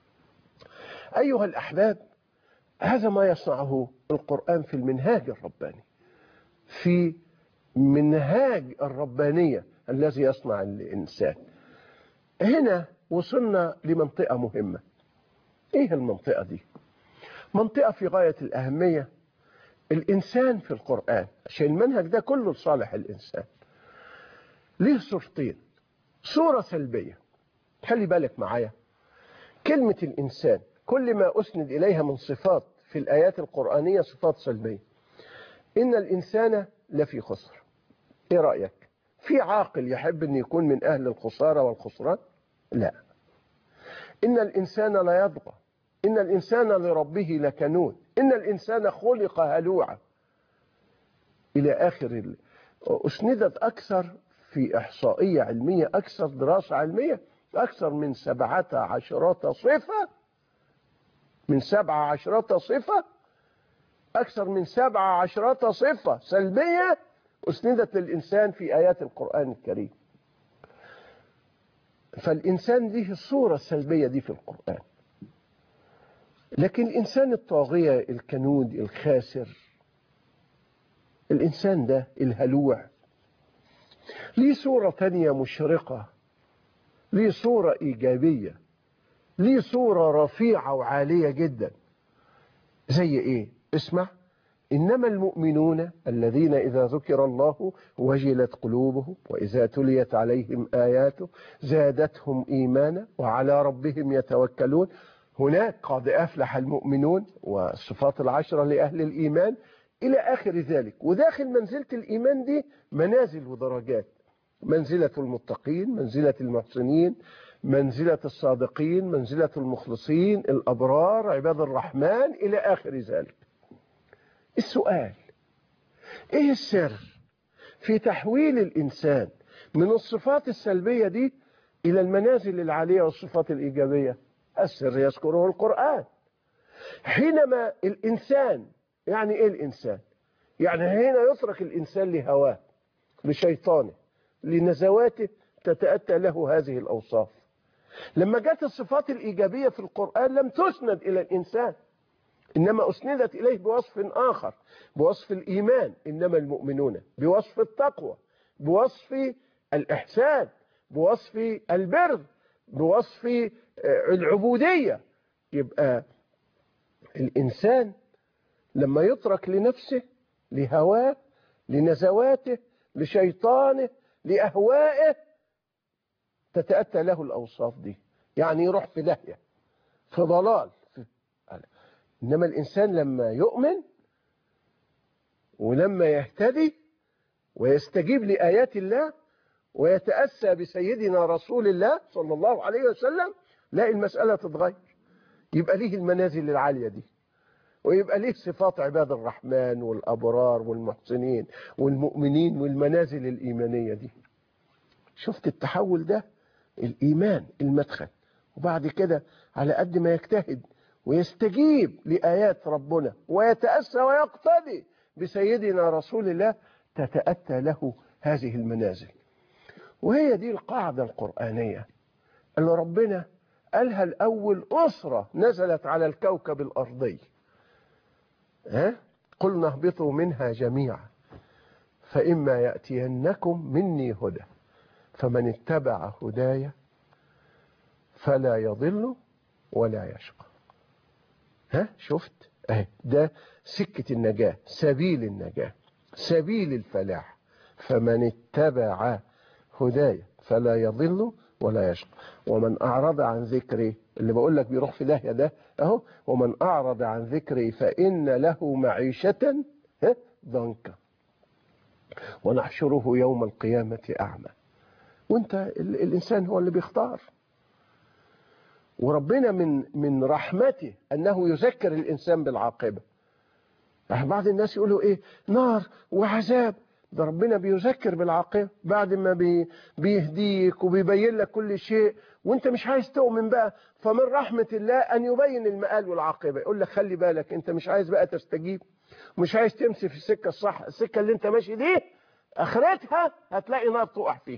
أيها الأحباب، هذا ما يصنعه القرآن في المنهاج الرباني، في منهاج الربانية الذي يصنع الإنسان. هنا وصلنا لمنطقة مهمة. ايه المنطقة دي؟ منطقة في غاية الأهمية. الإنسان في القرآن، عشان المنهج ده كله لصالح الإنسان، ليه صورتين. صورة سلبية، خلي بالك معايا، كلمة الإنسان كل ما أسند إليها من صفات في الآيات القرآنية صفات سلبية. إن الإنسان لفي خسر. إيه رأيك؟ في عاقل يحب أن يكون من أهل الخسارة والخسران؟ لا. إن الإنسان لا يطغى، إن الإنسان لربه لكنود، إن الإنسان خلق هلوعا، إلى آخر ال... أسندت أكثر في إحصائية علمية، أكثر دراسة علمية، أكثر من سبعة عشرة صفة، من سبعة عشرة صفة، أكثر من سبعة عشرة صفة سلبية أسندت للإنسان في آيات القرآن الكريم. فالإنسان له الصورة السلبية دي في القرآن. لكن الإنسان الطاغية الكنود الخاسر، الإنسان ده الهلوع، ليه صورة تانية مشرقة، ليه صورة إيجابية، ليه صورة رفيعة وعالية جدا. زي إيه؟ اسمع: إنما المؤمنون الذين إذا ذكر الله وجلت قلوبهم وإذا تليت عليهم آياته زادتهم إيمانا وعلى ربهم يتوكلون. هناك قد أفلح المؤمنون والصفات العشرة لأهل الإيمان إلى آخر ذلك. وداخل منزلة الإيمان دي منازل ودرجات: منزلة المتقين، منزلة المحسنين، منزلة الصادقين، منزلة المخلصين، الأبرار، عباد الرحمن، إلى آخر ذلك. السؤال: ايه السر في تحويل الانسان من الصفات السلبية دي الى المنازل العالية والصفات الايجابية؟ السر يذكره القرآن. حينما الانسان، يعني ايه الانسان؟ يعني هنا يترك الانسان لهواه، لشيطانه، لنزواته، تتأتى له هذه الاوصاف. لما جاءت الصفات الايجابية في القرآن لم تسند الى الانسان، إنما أسندت إليه بوصف آخر، بوصف الإيمان، إنما المؤمنون، بوصف التقوى، بوصف الإحسان، بوصف البر، بوصف العبودية. يبقى الإنسان لما يترك لنفسه، لهواه، لنزواته، لشيطانه، لأهوائه، تتأتى له الأوصاف دي، يعني يروح في داهية، في ضلال. إنما الإنسان لما يؤمن ولما يهتدي ويستجيب لآيات الله ويتأسى بسيدنا رسول الله صلى الله عليه وسلم، لا المسألة تتغير. يبقى ليه المنازل العالية دي، ويبقى ليه صفات عباد الرحمن والأبرار والمحسنين والمؤمنين والمنازل الإيمانية دي. شفت التحول ده؟ الإيمان المدخل. وبعد كده على قد ما يجتهد ويستجيب لآيات ربنا ويتأسى ويقتدي بسيدنا رسول الله، تتأتى له هذه المنازل. وهي دي القاعدة القرآنية اللي ربنا قالها الأول أسرة نزلت على الكوكب الأرضي. ها؟ قلنا اهبطوا منها جميعا فإما يأتينكم مني هدى فمن اتبع هدايا فلا يضل ولا يشقى. ها؟ شفت؟ اهي ده سكة النجاة، سبيل النجاة، سبيل الفلاح. فمن اتبع هدايا فلا يضل ولا يشقى ومن أعرض عن ذكري، اللي بقول لك بيروح في داهية ده اهو، ومن أعرض عن ذكري فإن له معيشة ضنكا ونحشره يوم القيامة أعمى. وانت الإنسان هو اللي بيختار. وربنا من من رحمته أنه يذكر الإنسان بالعاقبة. بعض الناس يقولوا إيه؟ نار وعذاب. ده ربنا بيذكر بالعاقبة بعد ما بي بيهديك وبيبين لك كل شيء وانت مش عايز تؤمن بقى. فمن رحمة الله أن يبين المآل والعاقبة، يقول لك خلي بالك انت مش عايز بقى تستجيب، مش عايز تمشي في السكة الصح، السكة اللي انت ماشي دي آخرتها هتلاقي نار تقع فيها.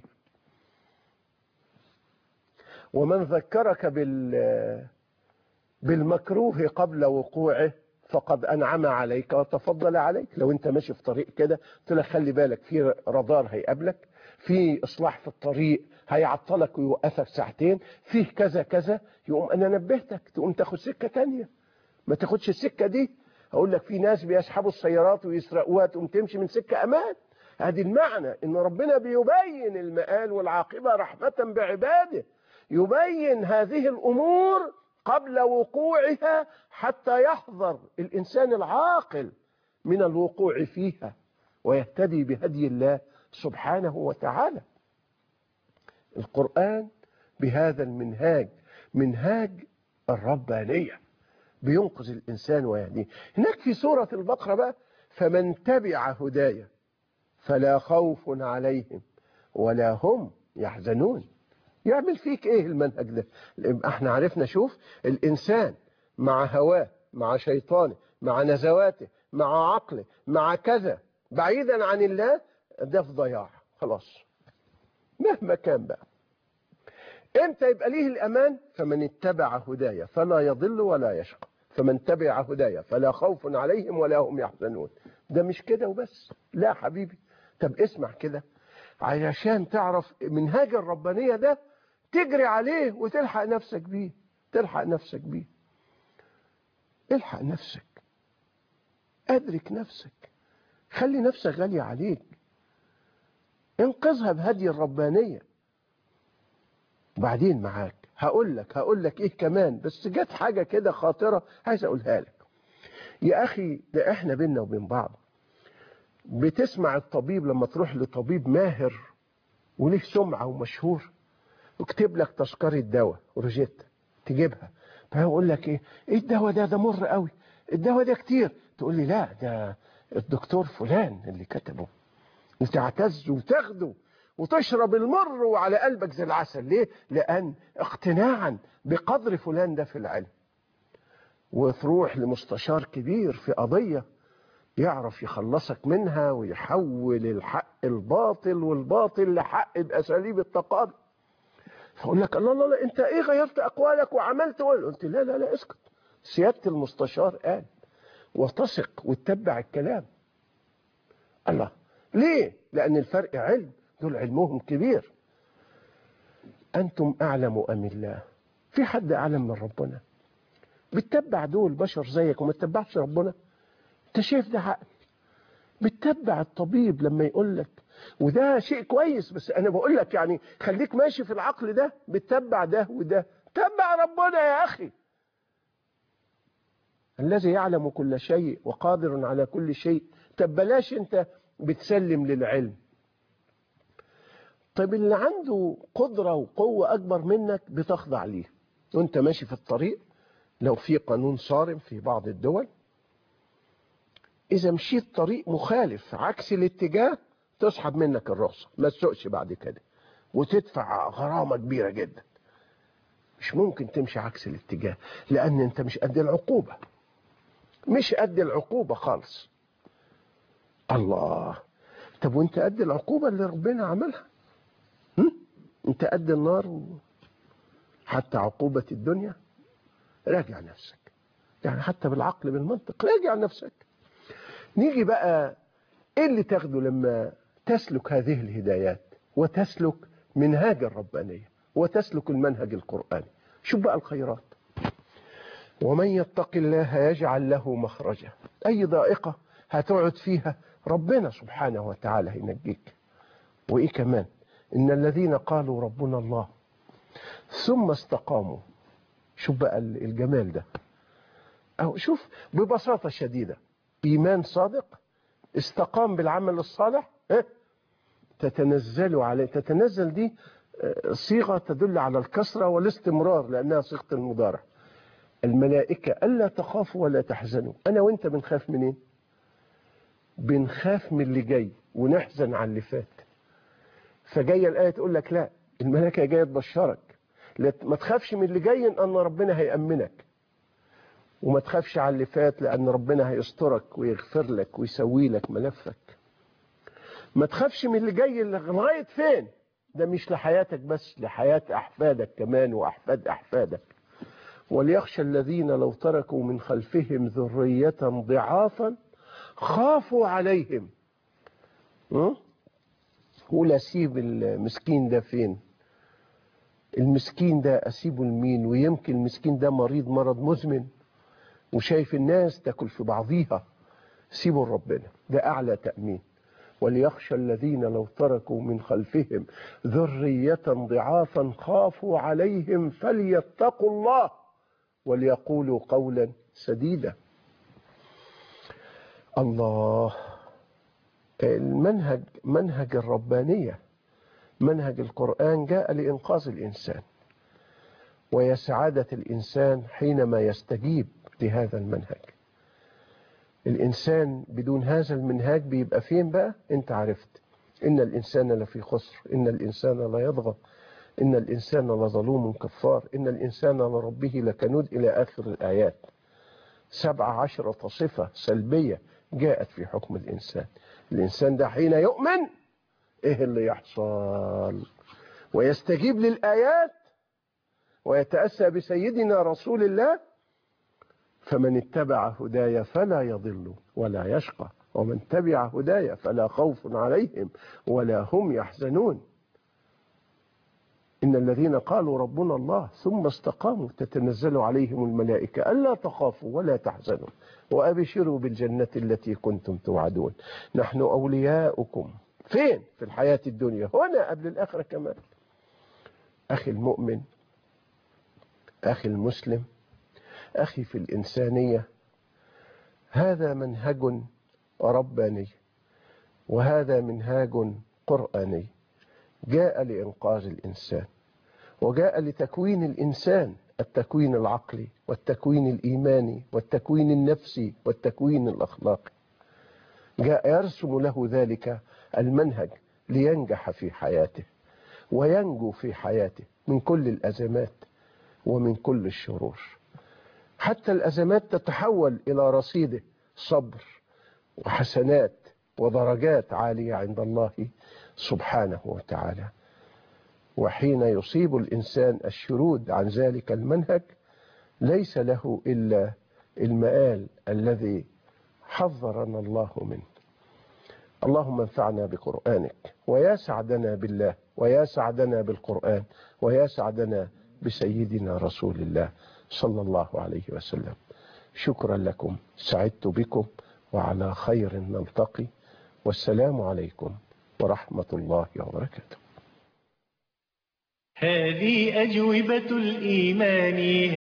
ومن ذكرك بال بالمكروه قبل وقوعه فقد أنعم عليك وتفضل عليك. لو انت ماشي في طريق كده قلت لك خلي بالك في رادار هيقابلك، في إصلاح في الطريق هيعطلك ويوقفك ساعتين، فيه كذا كذا، يقوم أنا نبهتك تقوم تاخد سكة تانية، ما تاخدش السكة دي. أقول لك في ناس بيسحبوا السيارات ويسرقوها تقوم تمشي من سكة أمان. هذه المعنى إن ربنا بيبين المآل والعاقبة رحمة بعباده، يبين هذه الأمور قبل وقوعها حتى يحذر الإنسان العاقل من الوقوع فيها ويهتدي بهدي الله سبحانه وتعالى. القرآن بهذا المنهاج، منهاج الربانية، بينقذ الإنسان ويهديه. هناك في سورة البقرة بقى: فمن تبع هدايا فلا خوف عليهم ولا هم يحزنون. يعمل فيك ايه المنهج ده؟ احنا عرفنا، شوف الإنسان مع هواه، مع شيطانه، مع نزواته، مع عقله، مع كذا، بعيدا عن الله، ده في ضياع خلاص مهما كان بقى. امتى يبقى ليه الأمان؟ فمن اتبع هدايا فلا يضل ولا يشقى، فمن تبع هدايا فلا خوف عليهم ولا هم يحزنون. ده مش كده وبس، لا حبيبي. طب اسمع كده، علشان تعرف منهاج الربانية ده تجري عليه وتلحق نفسك بيه، تلحق نفسك بيه. الحق نفسك، أدرك نفسك، خلي نفسك غالية عليك، انقذها بهدي الربانية. بعدين معاك هقول لك هقول لك ايه كمان، بس جت حاجة كده خاطرة عايز اقولها لك. يا اخي ده احنا بينا وبين بعض، بتسمع الطبيب لما تروح لطبيب ماهر وليه سمعة ومشهور، وكتب لك تذكرة دواء روجيت تجيبها، فيقول لك ايه ايه الدواء ده ده مر قوي، الدواء ده كتير، تقول لي لا ده الدكتور فلان اللي كتبه، وتعتز وتاخده وتشرب المر وعلى قلبك زي العسل. ليه؟ لأن اقتناعا بقدر فلان ده في العلم. وتروح لمستشار كبير في قضية يعرف يخلصك منها ويحول الحق الباطل والباطل لحق بأساليب التقاضي. فأقول لك الله الله، انت ايه غيرت أقوالك وعملت؟ قلت لا لا لا اسكت، سيادة المستشار قال، وتثق وتتبع الكلام. الله، ليه؟ لأن الفرق علم، دول علمهم كبير. أنتم أعلم أم الله؟ في حد أعلم من ربنا؟ بتتبع دول بشر زيك وما تتبعش ربنا؟ أنت شايف ده عقل؟ بتتبع الطبيب لما يقول لك، وده شيء كويس، بس أنا بقول لك يعني خليك ماشي في العقل ده، بتتبع ده وده، تبع ربنا يا أخي الذي يعلم كل شيء وقادر على كل شيء. طب بلاش أنت بتسلم للعلم. طيب اللي عنده قدرة وقوة أكبر منك بتخضع ليه، وانت ماشي في الطريق. لو في قانون صارم في بعض الدول، إذا مشيت طريق مخالف عكس الاتجاه تسحب منك الرخصة، ما تسوقش بعد كده، وتدفع غرامة كبيرة جدا. مش ممكن تمشي عكس الاتجاه، لأن انت مش قد العقوبة، مش قد العقوبة خالص. الله، طب وانت قد العقوبة اللي ربنا عملها؟ هم؟ انت قد النار حتى عقوبة الدنيا؟ راجع نفسك، يعني حتى بالعقل بالمنطق راجع نفسك. نيجي بقى ايه اللي تاخده لما تسلك هذه الهدايات وتسلك منهاج الربانية وتسلك المنهج القرآني. شوف بقى الخيرات: ومن يتق الله يجعل له مخرجا. اي ضائقة هتقعد فيها ربنا سبحانه وتعالى هينجيك. وايه كمان؟ ان الذين قالوا ربنا الله ثم استقاموا. شوف بقى الجمال ده، أو شوف ببساطة شديدة، إيمان صادق استقام بالعمل الصالح، تتنزل عليه. تتنزل دي صيغة تدل على الكسرة والاستمرار لأنها صيغة المضارع. الملائكة ألا تخافوا ولا تحزنوا. أنا وإنت بنخاف منين؟ بنخاف من اللي جاي ونحزن على اللي فات. فجاية الآية تقول لك لا، الملائكة جاية تبشرك، ما تخافش من اللي جاي لأن ربنا هيأمنك، وما تخافش على اللي فات لأن ربنا هيسترك ويغفر لك ويسوي لك ملفك. ما تخافش من اللي جاي لغاية فين، ده مش لحياتك بس، لحياة أحفادك كمان وأحفاد أحفادك. وليخشى الذين لو تركوا من خلفهم ذرية ضعافا خافوا عليهم. قول أسيب المسكين ده فين؟ المسكين ده أسيبه لمين؟ ويمكن المسكين ده مريض مرض مزمن وشايف الناس تاكل في بعضيها. سيبوا ربنا، ده أعلى تأمين. وليخشى الذين لو تركوا من خلفهم ذرية ضعافا خافوا عليهم فليتقوا الله وليقولوا قولا سديدا. الله، المنهج منهج الربانية، منهج القرآن جاء لإنقاذ الإنسان ويسعادة الإنسان حينما يستجيب لهذا المنهج. الإنسان بدون هذا المنهج بيبقى فين بقى؟ أنت عرفت، إن الإنسان لفي خسر، إن الإنسان لا يطغى، إن الإنسان لظلوم كفار، إن الإنسان لربه لكنود، إلى آخر الآيات. سبع عشرة صفة سلبية جاءت في حكم الإنسان. الإنسان ده حين يؤمن إيه اللي يحصل؟ ويستجيب للآيات ويتأسى بسيدنا رسول الله، فمن اتبع هدايا فلا يضل ولا يشقى، ومن تبع هدايا فلا خوف عليهم ولا هم يحزنون. إن الذين قالوا ربنا الله ثم استقاموا تتنزل عليهم الملائكة ألا تخافوا ولا تحزنوا وأبشروا بالجنة التي كنتم توعدون، نحن أولياؤكم فين؟ في الحياة الدنيا، هنا قبل الآخرة كمان. أخي المؤمن، أخي المسلم، أخي في الإنسانية، هذا منهج رباني وهذا منهاج قرآني جاء لإنقاذ الإنسان وجاء لتكوين الإنسان، التكوين العقلي والتكوين الإيماني والتكوين النفسي والتكوين الأخلاقي. جاء يرسم له ذلك المنهج لينجح في حياته وينجو في حياته من كل الأزمات ومن كل الشرور، حتى الأزمات تتحول إلى رصيده صبر وحسنات ودرجات عالية عند الله سبحانه وتعالى. وحين يصيب الإنسان الشرود عن ذلك المنهج ليس له إلا المآل الذي حذرنا الله منه. اللهم انفعنا بقرآنك، ويا سعدنا بالله، ويا سعدنا بالقرآن، ويا سعدنا بسيدنا رسول الله صلى الله عليه وسلم. شكرا لكم، سعدت بكم، وعلى خير نلتقي، والسلام عليكم ورحمة الله وبركاته. هذه أجوبة الإيمان.